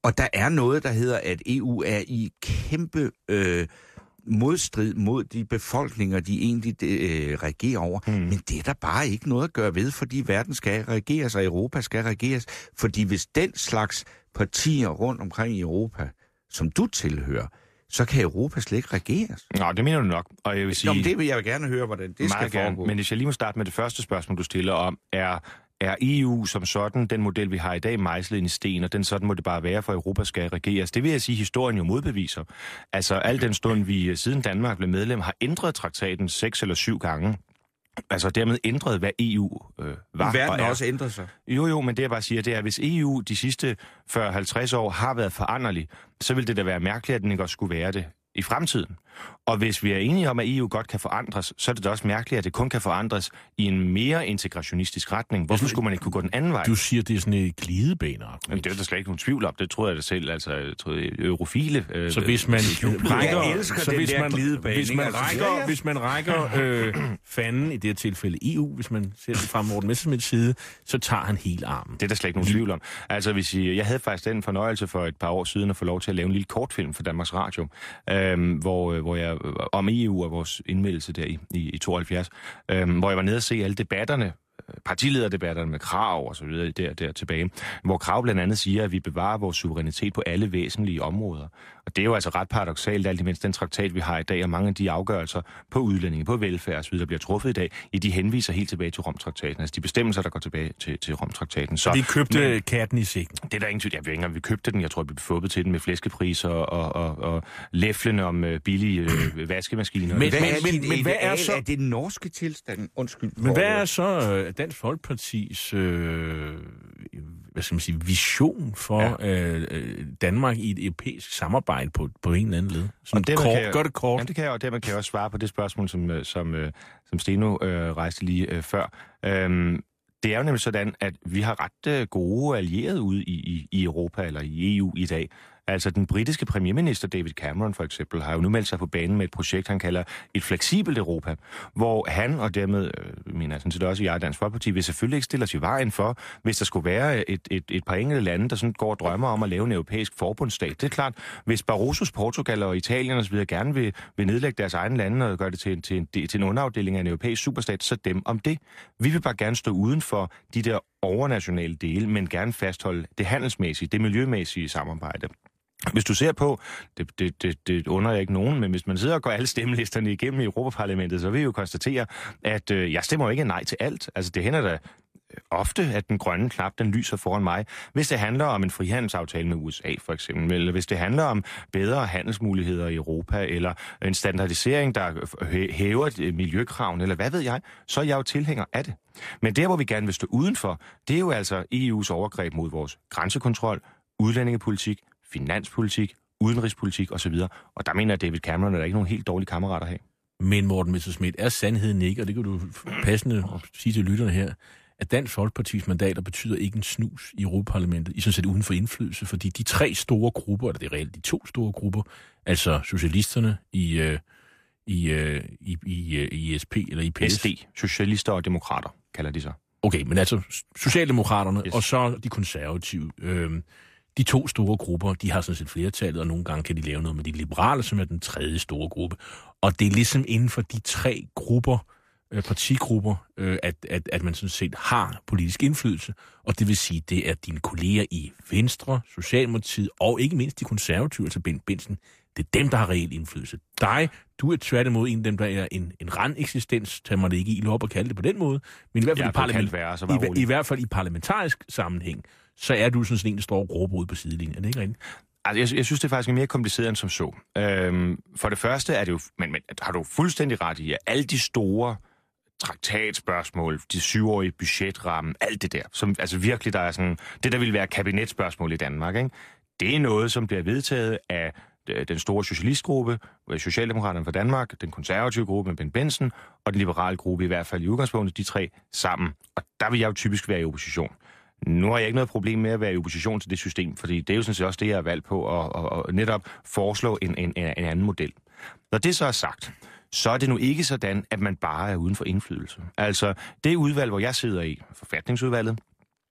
Og der er noget, der hedder, at E U er i kæmpe øh, modstrid mod de befolkninger, de egentlig øh, regerer over. Mm. Men det er der bare ikke noget at gøre ved, fordi verden skal regeres, og Europa skal regeres. Fordi hvis den slags partier rundt omkring i Europa, som du tilhører, så kan Europa slet ikke regeres. Nå, det mener du nok. Og jeg vil sige... Nå, men det vil jeg gerne høre, hvordan det skal gerne. foregå. Men hvis jeg lige må starte med det første spørgsmål, du stiller om, er... Er E U som sådan, den model, vi har i dag, mejslet ind i sten, og den sådan må det bare være, for Europa skal regeres? Det vil jeg sige, historien jo modbeviser. Altså, al den stund, vi siden Danmark blev medlem, har ændret traktaten seks eller syv gange. Altså dermed ændret, hvad E U øh, var. Verden har også ændret sig. Jo, jo, men det jeg bare siger, det er, at hvis E U de sidste fyrre til halvtreds år har været foranderlig, så vil det da være mærkeligt, at den ikke også skulle være det i fremtiden. Og hvis vi er enige om, at E U godt kan forandres, så er det da også mærkeligt, at det kun kan forandres i en mere integrationistisk retning. Hvorfor skulle man ikke kunne gå den anden vej? Du siger, det er sådan en glidebaner. Men det er der slet ikke nogen tvivl om. Det tror jeg da selv. Altså, jeg tror, eurofile... Øh, så hvis man rækker... Jeg elsker så den hvis der man, glidebane. Hvis man altså, rækker, ja, ja. hvis man rækker øh, fanden, i det her tilfælde E U, hvis man ser det fra Morten Messerschmidts side, så tager han hele armen. Det er der slet ikke nogen tvivl om. Altså, hvis I, jeg havde faktisk den fornøjelse for et par år siden at få lov til at lave en lille kortfilm for Danmarks Radio, øh, hvor, hvor jeg om E U og vores indmeldelse der i, i, i tooghalvfjerds, øhm, hvor jeg var nede og se alle debatterne, partilederdebatterne med Krav og så videre der, der tilbage, hvor Krav blandt andet siger, at vi bevarer vores suverænitet på alle væsentlige områder. Og det er jo altså ret paradoksalt, alt imens den traktat, vi har i dag, og mange af de afgørelser på udlændinge, på velfærd og så videre, der bliver truffet i dag, i de henviser helt tilbage til Romtraktaten. Altså de bestemmelser, der går tilbage til, til Romtraktaten. Så vi købte men, katten i sækken. Det er der ingen tvivl. Jeg ved ikke engang, vi købte den. Jeg tror, vi blev fubbet til den med flæskepriser og, og, og læflende om uh, billige uh, vaskemaskiner. Men, hvad, men, men, men hvad er så... Er det norske tilstand? Undskyld. Men hvad er så uh, Dansk Folkepartis øh, hvad skal man sige, vision for ja. øh, Danmark i et europæisk samarbejde på, på en eller anden led? Sådan det, kort, jeg, gør det kort. Jamen, det kan jeg, og dermed kan jeg også svare på det spørgsmål, som, som, som Steno øh, rejste lige øh, før. Øhm, det er jo nemlig sådan, at vi har ret øh, gode allierede ude i, i, i Europa eller i E U i dag. Altså den britiske premierminister David Cameron for eksempel har jo nu meldt sig på banen med et projekt, han kalder et fleksibelt Europa, hvor han og dermed, øh, mener jeg sådan set også jeg i Dansk Folkeparti, vil selvfølgelig ikke stille os i vejen for, hvis der skulle være et, et, et par enkelte lande, der sådan går og drømmer om at lave en europæisk forbundsstat. Det er klart, hvis Barrosos Portugal og Italien osv. gerne vil, vil nedlægge deres egne lande og gøre det til en, til, en, til en underafdeling af en europæisk superstat, så dem om det. Vi vil bare gerne stå uden for de der overnationale dele, men gerne fastholde det handelsmæssige, det miljømæssige samarbejde. Hvis du ser på, det, det, det, det under jeg ikke nogen, men hvis man sidder og går alle stemmelisterne igennem i Europaparlamentet, så vil jeg jo konstatere, at øh, jeg stemmer ikke nej til alt. Altså det hænder da ofte, at den grønne knap, den lyser foran mig. Hvis det handler om en frihandelsaftale med U S A for eksempel, eller hvis det handler om bedre handelsmuligheder i Europa, eller en standardisering, der hæver miljøkraven, eller hvad ved jeg, så er jeg jo tilhænger af det. Men der, hvor vi gerne vil stå udenfor, det er jo altså E U's overgreb mod vores grænsekontrol, udlændingepolitik, finanspolitik, udenrigspolitik osv. Og der mener jeg, David Cameron er der ikke nogen helt dårlige kammerater her. Men Morten Messerschmidt, er sandheden ikke, og det kan du passende sige til lytterne her, at Dansk Folkepartis mandater betyder ikke en snus i Europaparlamentet, i sådan set uden for indflydelse, fordi de tre store grupper, eller det er reelt de to store grupper, altså socialisterne i, øh, i, øh, i, i, i S P eller i P S. S D, socialister og demokrater, kalder de så. Okay, men altså Socialdemokraterne, yes. Og så de konservative. Øh, de to store grupper, de har sådan set flertallet, og nogle gange kan de lave noget med de liberale, som er den tredje store gruppe. Og det er ligesom inden for de tre grupper, øh, partigrupper, øh, at, at, at man sådan set har politisk indflydelse. Og det vil sige, det er dine kolleger i Venstre, Socialdemokratiet og ikke mindst de konservative, altså Bent Benson. Det er dem, der har reel indflydelse. Dig, du er tværtimod en af dem, der er en, en randeksistens, tager man det ikke i lov at kalde det på den måde, men i hvert fald, i, parlament, være, så i, i hvert fald i parlamentarisk sammenhæng, så er du sådan en, der står og råber ud på sidelinjen. Er det ikke rigtigt? Altså, jeg, jeg synes, det er faktisk mere kompliceret end som så. Øhm, for det første er det jo, men, men har du fuldstændig ret i, at alle de store traktatspørgsmål, de syvårige budgetramme, alt det der, som altså virkelig, der er sådan, det der vil være kabinetspørgsmål i Danmark, ikke? Det er noget, som bliver vedtaget af den store socialistgruppe, Socialdemokraterne for Danmark, den konservative gruppe med Bent Benson, og den liberale gruppe, i hvert fald i udgangspunktet, de tre sammen. Og der vil jeg jo typisk være i opposition. Nu har jeg ikke noget problem med at være i opposition til det system, fordi det er jo sådan set også det, jeg er valgt på, og, og, og netop foreslå en, en, en anden model. Når det så er sagt, så er det nu ikke sådan, at man bare er uden for indflydelse. Altså, det udvalg, hvor jeg sidder i, forfatningsudvalget,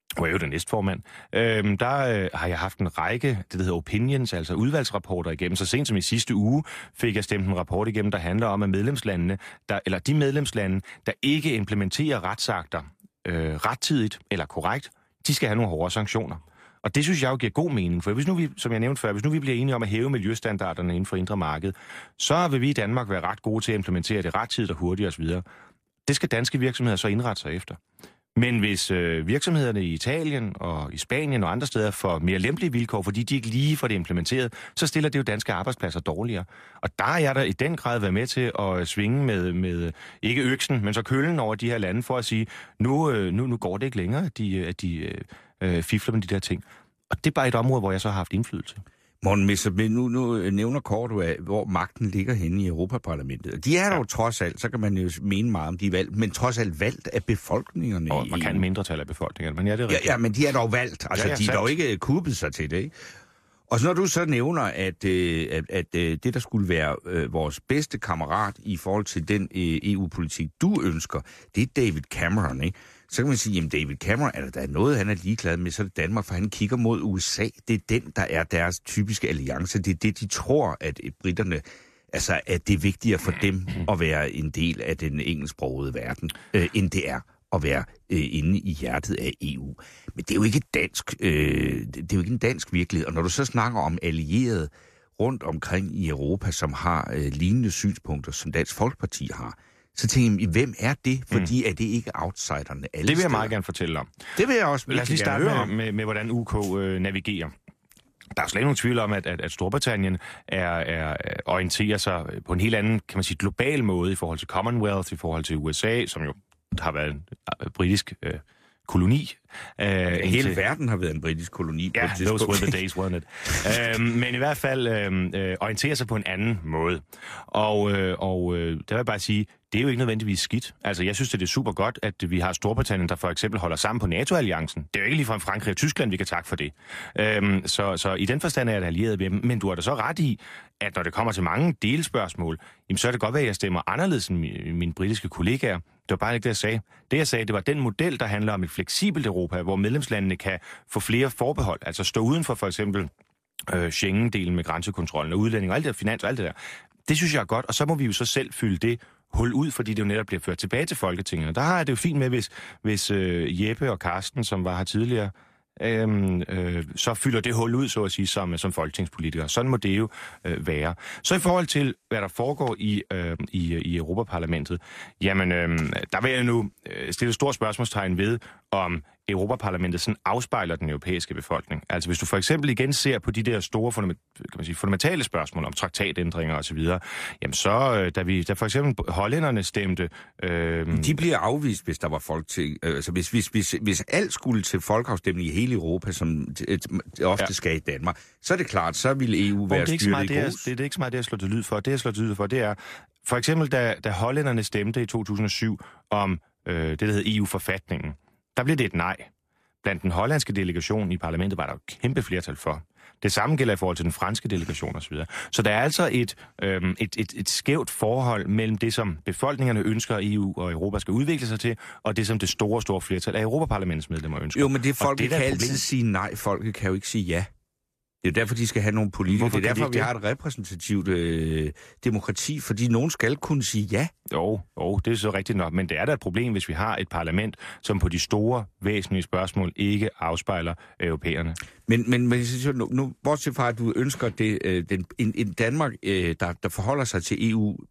hvor jeg er jo den næstformand, øhm, der øh, har jeg haft en række, det der hedder opinions, altså udvalgsrapporter igennem. Så sent som i sidste uge fik jeg stemt en rapport igennem, der handler om, at medlemslandene, der, eller de medlemslande, der ikke implementerer retsakter øh, rettidigt eller korrekt, de skal have nogle hårde sanktioner. Og det synes jeg jo giver god mening, for hvis nu vi, som jeg nævnte før, hvis nu vi bliver enige om at hæve miljøstandarderne inden for indre marked, så vil vi i Danmark være ret gode til at implementere det rettidigt og hurtigt osv. Det skal danske virksomheder så indrette sig efter. Men hvis øh, virksomhederne i Italien og i Spanien og andre steder får mere lempelige vilkår, fordi de ikke lige får det implementeret, så stiller det jo danske arbejdspladser dårligere. Og der er jeg da i den grad været med til at svinge med, med ikke øksen, men så køllen over de her lande for at sige, nu, øh, nu, nu går det ikke længere, at de, at de øh, fifler med de der ting. Og det er bare et område, hvor jeg så har haft indflydelse. Morten Messerschmidt, nu, nu nævner Cordua, hvor magten ligger henne i Europaparlamentet. De er der jo trods alt, så kan man jo mene meget om de er valgt, men trods alt valgt af befolkningerne. Og man kan mindretal af befolkningerne, men ja, det er rigtigt. Ja, ja, men de er dog valgt. Altså, ja, ja, de er dog ikke kubbet sig til det, ikke? Og så når du så nævner, at, øh, at, at øh, det, der skulle være øh, vores bedste kammerat i forhold til den øh, E U-politik, du ønsker, det er David Cameron, ikke? Så kan man sige, jamen David Cameron, er der noget, han er ligeglad med, så er det Danmark, for han kigger mod U S A. Det er den, der er deres typiske alliance. Det er det, de tror, at britterne, altså at det er vigtigere for dem at være en del af den engelsksprogede verden, øh, end det er at være øh, inde i hjertet af E U. Men det er jo ikke dansk, øh, det er jo ikke en dansk virkelighed. Og når du så snakker om allierede rundt omkring i Europa, som har øh, lignende synspunkter, som Dansk Folkeparti har, så tænker jeg, hvem er det? Fordi mm. er det ikke outsiderne alle Det vil jeg steder? meget gerne fortælle om. Det vil jeg også. Lad os lige starte med, med, med, hvordan U K øh, navigerer. Der er slet ikke nogen tvivl om, at, at, at Storbritannien er, er, orienterer sig på en helt anden, kan man sige, global måde i forhold til Commonwealth, i forhold til U S A, som jo har været en uh, britisk øh, koloni. Uh, Hele indtil... verden har været en britisk koloni på ja, et tidspunkt. those were the days, wasn't it? uh, men i hvert fald uh, uh, orienterer sig på en anden måde. Og, uh, og uh, der vil jeg bare sige, det er jo ikke nødvendigvis skidt. Altså, jeg synes, det er super godt, at vi har Storbritannien, der for eksempel holder sammen på NATO-alliancen. Det er jo ikke ligefrem Frankrig og Tyskland, vi kan takke for det. Uh, så, så i den forstand er jeg allieret ved dem. Men du har da så ret i, at når det kommer til mange delspørgsmål, jamen, så er det godt være, at jeg stemmer anderledes end mine, mine britiske kollegaer. Det var bare ikke det, jeg sagde. Det, jeg sagde, det var den model, der handler om et fleksibelt Europa, hvor medlemslandene kan få flere forbehold, altså stå uden for for eksempel øh, Schengen-delen med grænsekontrollen og udlænding og alt det der, finans og alt det der. Det synes jeg er godt, og så må vi jo så selv fylde det hul ud, fordi det jo netop bliver ført tilbage til Folketinget. Og der har jeg det jo fint med, hvis, hvis øh, Jeppe og Karsten, som var her tidligere, Øhm, øh, så fylder det hul ud, så at sige, som, som folketingspolitikere. Sådan må det jo øh, være. Så i forhold til, hvad der foregår i, øh, i, i Europaparlamentet, jamen, øh, der vil jeg nu øh, stille et stort spørgsmålstegn ved, om Europaparlamentet sådan afspejler den europæiske befolkning. Altså hvis du for eksempel igen ser på de der store fundament, kan man sige, fundamentale spørgsmål om traktatændringer osv., jamen så, da vi, da for eksempel hollænderne stemte... Øh, de bliver afvist, hvis der var folk til... Altså hvis, hvis, hvis, hvis alt skulle til folkeafstemning i hele Europa, som det ofte ja. skal i Danmark, så er det klart, så ville E U være styret i grus. Det er, det er ikke så meget det, jeg slår til lyd for. Det, jeg slår til lyd for, det er... For eksempel, da, da hollænderne stemte i to tusind og syv om øh, det, der hedder E U-forfatningen, der blev det et nej. Blandt den hollandske delegation i parlamentet var der jo kæmpe flertal for. Det samme gælder i forhold til den franske delegation osv. Så der er altså et, øhm, et, et, et skævt forhold mellem det, som befolkningerne ønsker, E U og Europa skal udvikle sig til, og det, som det store, store flertal af Europaparlaments medlemmer ønsker. Jo, men det folk det, kan altid sige nej. Folket kan jo ikke sige ja. Det er derfor, de skal have nogle politikere. Hvorfor det er derfor, de vi har et repræsentativt øh, demokrati, fordi nogen skal kunne sige ja. Jo, jo, det er så rigtigt nok. Men det er da et problem, hvis vi har et parlament, som på de store, væsentlige spørgsmål ikke afspejler europæerne. Men, men, men nu, nu, bortset fra, at du ønsker det, øh, den, en, en Danmark, øh, der, der forholder sig til E U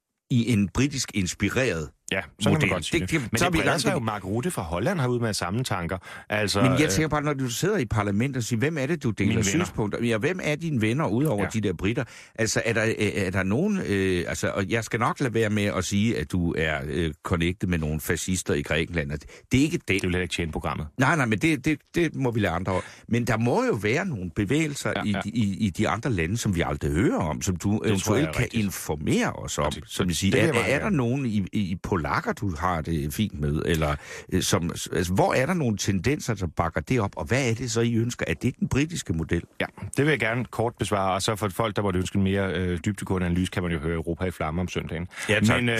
i en britisk inspireret ja, så model. Kan man godt sige det. det. Men så det breder sig jo, Mark Rutte fra Holland har ud med samme tanker. Altså, men jeg tænker bare, når du sidder i parlamentet og siger, hvem er det, du deler synspunkter? Ja, hvem er dine venner, udover ja. de der britter? Altså, er der, er der nogen... Øh, altså, og jeg skal nok lade være med at sige, at du er øh, connected med nogle fascister i Grækenland. Det er ikke det. Det vil heller ikke tjene programmet. Nej, nej, men det, det, det må vi lade andre over. Men der må jo være nogle bevægelser ja, ja. I, i, i de andre lande, som vi aldrig hører om, som du eventuelt kan informere os om. Det, som vi siger, er, er der nogen i, i, på polakker, du har det fint med? Eller, øh, som, altså, hvor er der nogle tendenser, der bakker det op? Og hvad er det så, I ønsker? Er det den britiske model? Ja, det vil jeg gerne kort besvare. Og så for folk, der måtte ønske en mere øh, dybdegående analyse, kan man jo høre Europa i flammer om søndagen. Ja, tak. Men, øh,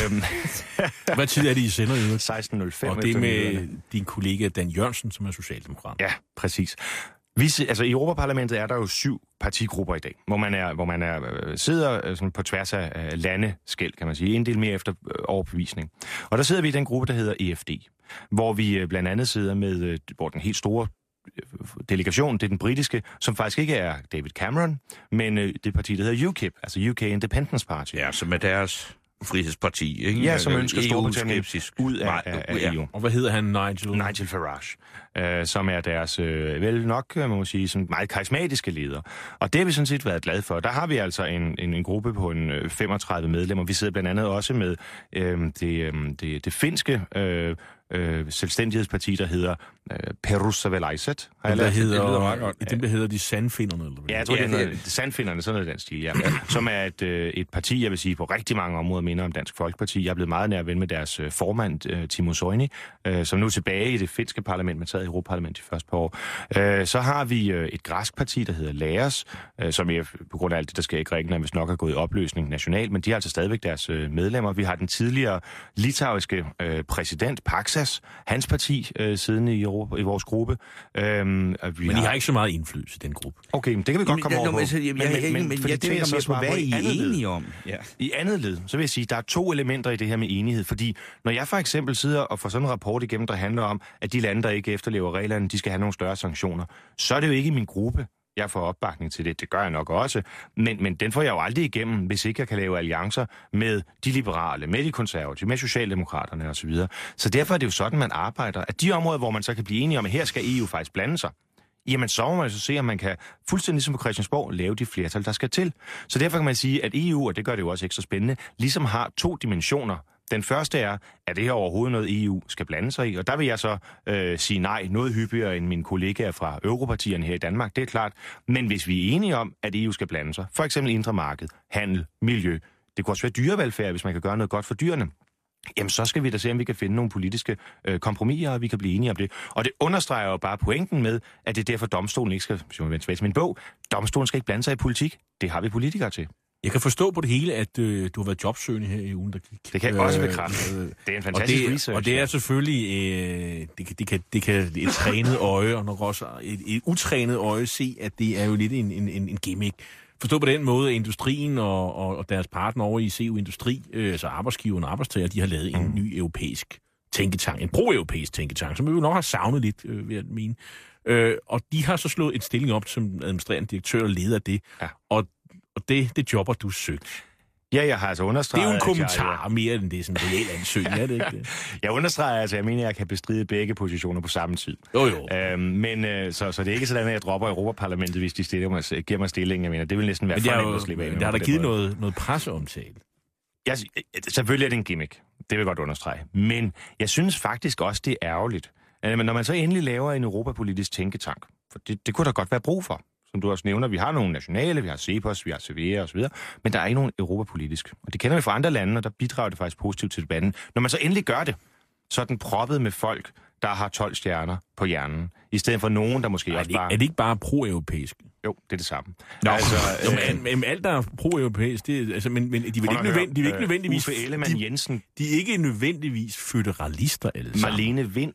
hvad tid er det, I sender i? seksten nul fem. Og det er med din kollega Dan Jørgensen, som er socialdemokrat. Ja, præcis. Vi, altså, i Europaparlamentet er der jo syv partigrupper i dag, hvor man er, hvor man er, øh, sidder øh, sådan på tværs af øh, landeskel, kan man sige, en del mere efter øh, overbevisning. Og der sidder vi i den gruppe, der hedder E F D, hvor vi øh, blandt andet sidder med, øh, hvor den helt store øh, delegation, det er den britiske, som faktisk ikke er David Cameron, men øh, det parti, der hedder U K I P, altså U K Independence Party. Ja, som er deres frihedsparti, ikke? Ja, som ønsker Storbritannien ud af, Nej, af, af ja. E U. Og hvad hedder han? Nigel? Nigel Farage, øh, som er deres, øh, vel nok, man må sige, sådan meget karismatiske leder. Og det har vi sådan set været glade for. Der har vi altså en, en, en gruppe på en øh, femogtredive medlemmer. Vi sidder blandt andet også med øh, det, øh, det, det finske øh, øh, selvstændighedsparti, der hedder øh, Perussuomalaiset. Den, der hedder, det, den, der hedder de sandfinderne, eller hvad? Ja, jeg tror, ja, det er sandfinderne, sådan noget den stil, ja. Som er et, øh, et parti, jeg vil sige, på rigtig mange områder minder om Dansk Folkeparti. Jeg er blevet meget nær ven med deres øh, formand, øh, Timo Soini, øh, som nu er tilbage i det finske parlament, men sad i Europaparlamentet de første par år. Øh, så har vi øh, et græsk parti, der hedder Laos, øh, som er, på grund af alt det, der sker i Grækenland, hvis nok er gået i opløsning nationalt, men de har altså stadigvæk deres øh, medlemmer. Vi har den tidligere litauiske øh, præsident, Paksas, hans parti, øh, siddende i, Europa, i vores gruppe. Øh, men I har ikke så meget indflydelse i den gruppe. Okay, men det kan vi godt komme Jamen, over på. Altså, jamen, men, jeg, men, men, men, men jeg, jeg tænker mere på, hvad I er enige om. Ja. I andet led, så vil jeg sige, der er to elementer i det her med enighed, fordi når jeg for eksempel sidder og får sådan en rapport igennem, der handler om, at de lande, der ikke efterlever reglerne, de skal have nogle større sanktioner, så er det jo ikke i min gruppe, jeg får opbakning til det. Det gør jeg nok også. Men, men den får jeg jo aldrig igennem, hvis ikke jeg kan lave alliancer med de liberale, med de konservative, med socialdemokraterne osv. Så, så derfor er det jo sådan, man arbejder. At de områder, hvor man så kan blive enige om, at her skal E U faktisk blande sig, jamen så må man så se, om man kan fuldstændig ligesom på Christiansborg lave de flertal, der skal til. Så derfor kan man sige, at E U, og det gør det jo også ekstra spændende, ligesom har to dimensioner. Den første er, at det her overhovedet noget E U skal blande sig i, og der vil jeg så øh, sige nej noget hyppigere end mine kollegaer fra europartierne her i Danmark, det er klart. Men hvis vi er enige om, at E U skal blande sig, for eksempel indre marked, handel, miljø, det kunne også være dyrevelfærd, hvis man kan gøre noget godt for dyrene, jamen så skal vi da se, om vi kan finde nogle politiske øh, kompromiser, og vi kan blive enige om det. Og det understreger jo bare pointen med, at det er derfor domstolen ikke skal, hvis jeg vende tilbage til min bog, domstolen skal ikke blande sig i politik. Det har vi politikere til. Jeg kan forstå på det hele, at øh, du har været jobsøgende her i ugen, der gik. Det kan jeg øh, også bekræfte. Det er en fantastisk og det, research. Og det er selvfølgelig, øh, det, kan, det, kan, det kan et trænet øje, og nok også et, et utrænet øje se, at det er jo lidt en, en, en gimmick. Forstå på den måde, at industrien og, og, og deres partner over i C U Industri, øh, altså arbejdsgiverne og arbejdstager, de har lavet en mm. ny europæisk tænketank, en pro-europæisk tænketank, som vi jo nok har savnet lidt, øh, ved at mene. Øh, og de har så slået en stilling op som administrerende direktør og leder af det. Ja. Og Og det, det jobber du søgt. Ja, jeg har altså understreget... Det er jo en kommentar jeg, mere end det er sådan en reel ansøgning, er det ikke det? Jeg understreger altså, jeg mener, at jeg kan bestride begge positioner på samme tid. Jo, jo. Øhm, men øh, så, så det er ikke sådan, at jeg dropper Europaparlamentet, hvis de stiller mig, giver mig stillingen. Jeg mener, det vil næsten være for nemt at slippe af. Men der har der givet noget, noget presseomtale. Jeg, selvfølgelig er det en gimmick. Det vil jeg godt understrege. Men jeg synes faktisk også, det er ærgerligt. Når man så endelig laver en europapolitisk tænketank, for det, det kunne der godt være brug for. Som du også nævner, vi har nogle nationale, vi har CEPOS, vi har C V A osv., men der er ikke nogen europapolitisk. Og det kender vi fra andre lande, og der bidrager det faktisk positivt til debatten. Når man så endelig gør det, så er den proppet med folk, der har tolv stjerner på hjernen, i stedet for nogen, der måske er også det, bare... Er det ikke bare pro-europæisk? Jo, det er det samme. Nå, altså, jo, øh... men, men alt, der er pro-europæisk, det er, altså, men, men de vil ikke, nødvendig, de vil ikke nødvendigvis... Uffe Ellemann Jensen. De, de er ikke nødvendigvis føderalister, alle sammen. Marlene Vind.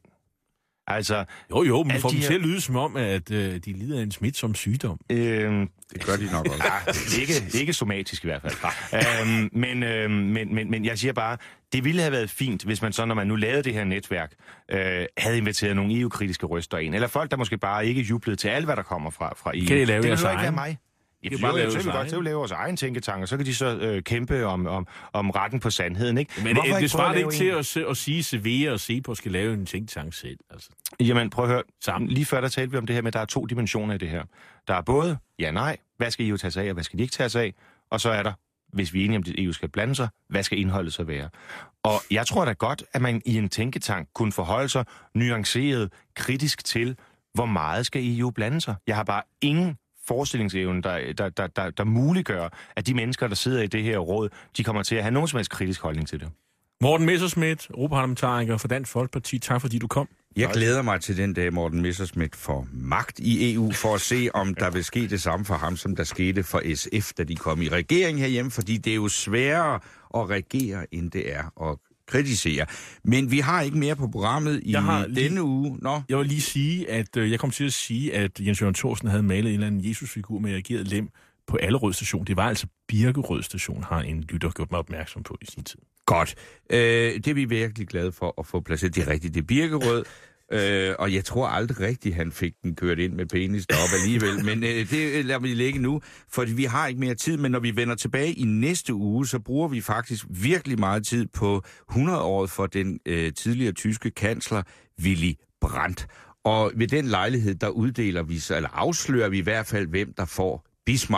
Altså, jo, jo, men får de dem her... til at lyde som om, at øh, de lider af en smitsom sygdom. Øhm, det gør de nok også. Ja, ikke, ikke somatisk i hvert fald. øhm, men, øhm, men, men, men jeg siger bare, det ville have været fint, hvis man så, når man nu lavede det her netværk, øh, havde inviteret nogle E U-kritiske røster ind. Eller folk, der måske bare ikke jublede til alt, hvad der kommer fra, fra E U. Kan I lave det jeres ville ikke egen? være mig. Ja, det er bare lave så vil vi lave vores egen tænketank, og så kan de så øh, kæmpe om, om, om retten på sandheden, ikke? Men det, det svarer ikke til at, at sige, at C V A og CEPOS skal lave en tænketank selv, altså. Jamen, prøv at høre. Sammen. Lige før der talte vi om det her med, at der er to dimensioner i det her. Der er både, ja nej, hvad skal E U tage sig af, og hvad skal de ikke tage sig af? Og så er der, hvis vi er enige om, at E U skal blande sig, hvad skal indholdet så være? Og jeg tror da godt, at man i en tænketank kunne forholde sig nuanceret, kritisk til, hvor meget skal E U blande sig? Jeg har bare ingen forestillingsevne, der, der, der, der, der muliggør, at de mennesker, der sidder i det her råd, de kommer til at have nogen som helst kritisk holdning til det. Morten Messerschmidt, europaparlamentariker for Dansk Folkeparti. Tak fordi du kom. Jeg glæder mig til den dag, Morten Messerschmidt får magt i E U, for at se, om der vil ske det samme for ham, som der skete for S F, da de kom i regering herhjemme, fordi det er jo sværere at regere, end det er at kritisere. Men vi har ikke mere på programmet i denne lige, uge. Nå. Jeg vil lige sige, at øh, jeg kom til at sige, at Jens Jørgen Thorsen havde malet en eller anden Jesus-figur med reageret lem på Allerød station. Det var altså Birkerød station, har en lytter gjort mig opmærksom på i sin tid. Godt. Øh, det er vi virkelig glade for at få placeret. Det er rigtigt, det er Birkerød. Øh, og jeg tror aldrig rigtigt, han fik den kørt ind med penis deroppe alligevel. Men øh, det lader vi ligge nu, for vi har ikke mere tid. Men når vi vender tilbage i næste uge, så bruger vi faktisk virkelig meget tid på hundrede-året for den øh, tidligere tyske kansler Willy Brandt. Og ved den lejlighed, der uddeler vi, eller afslører vi i hvert fald, hvem der får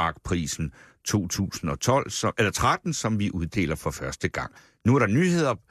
Bismarck-prisen to tusind og tolv, som, eller tretten, som vi uddeler for første gang. Nu er der nyheder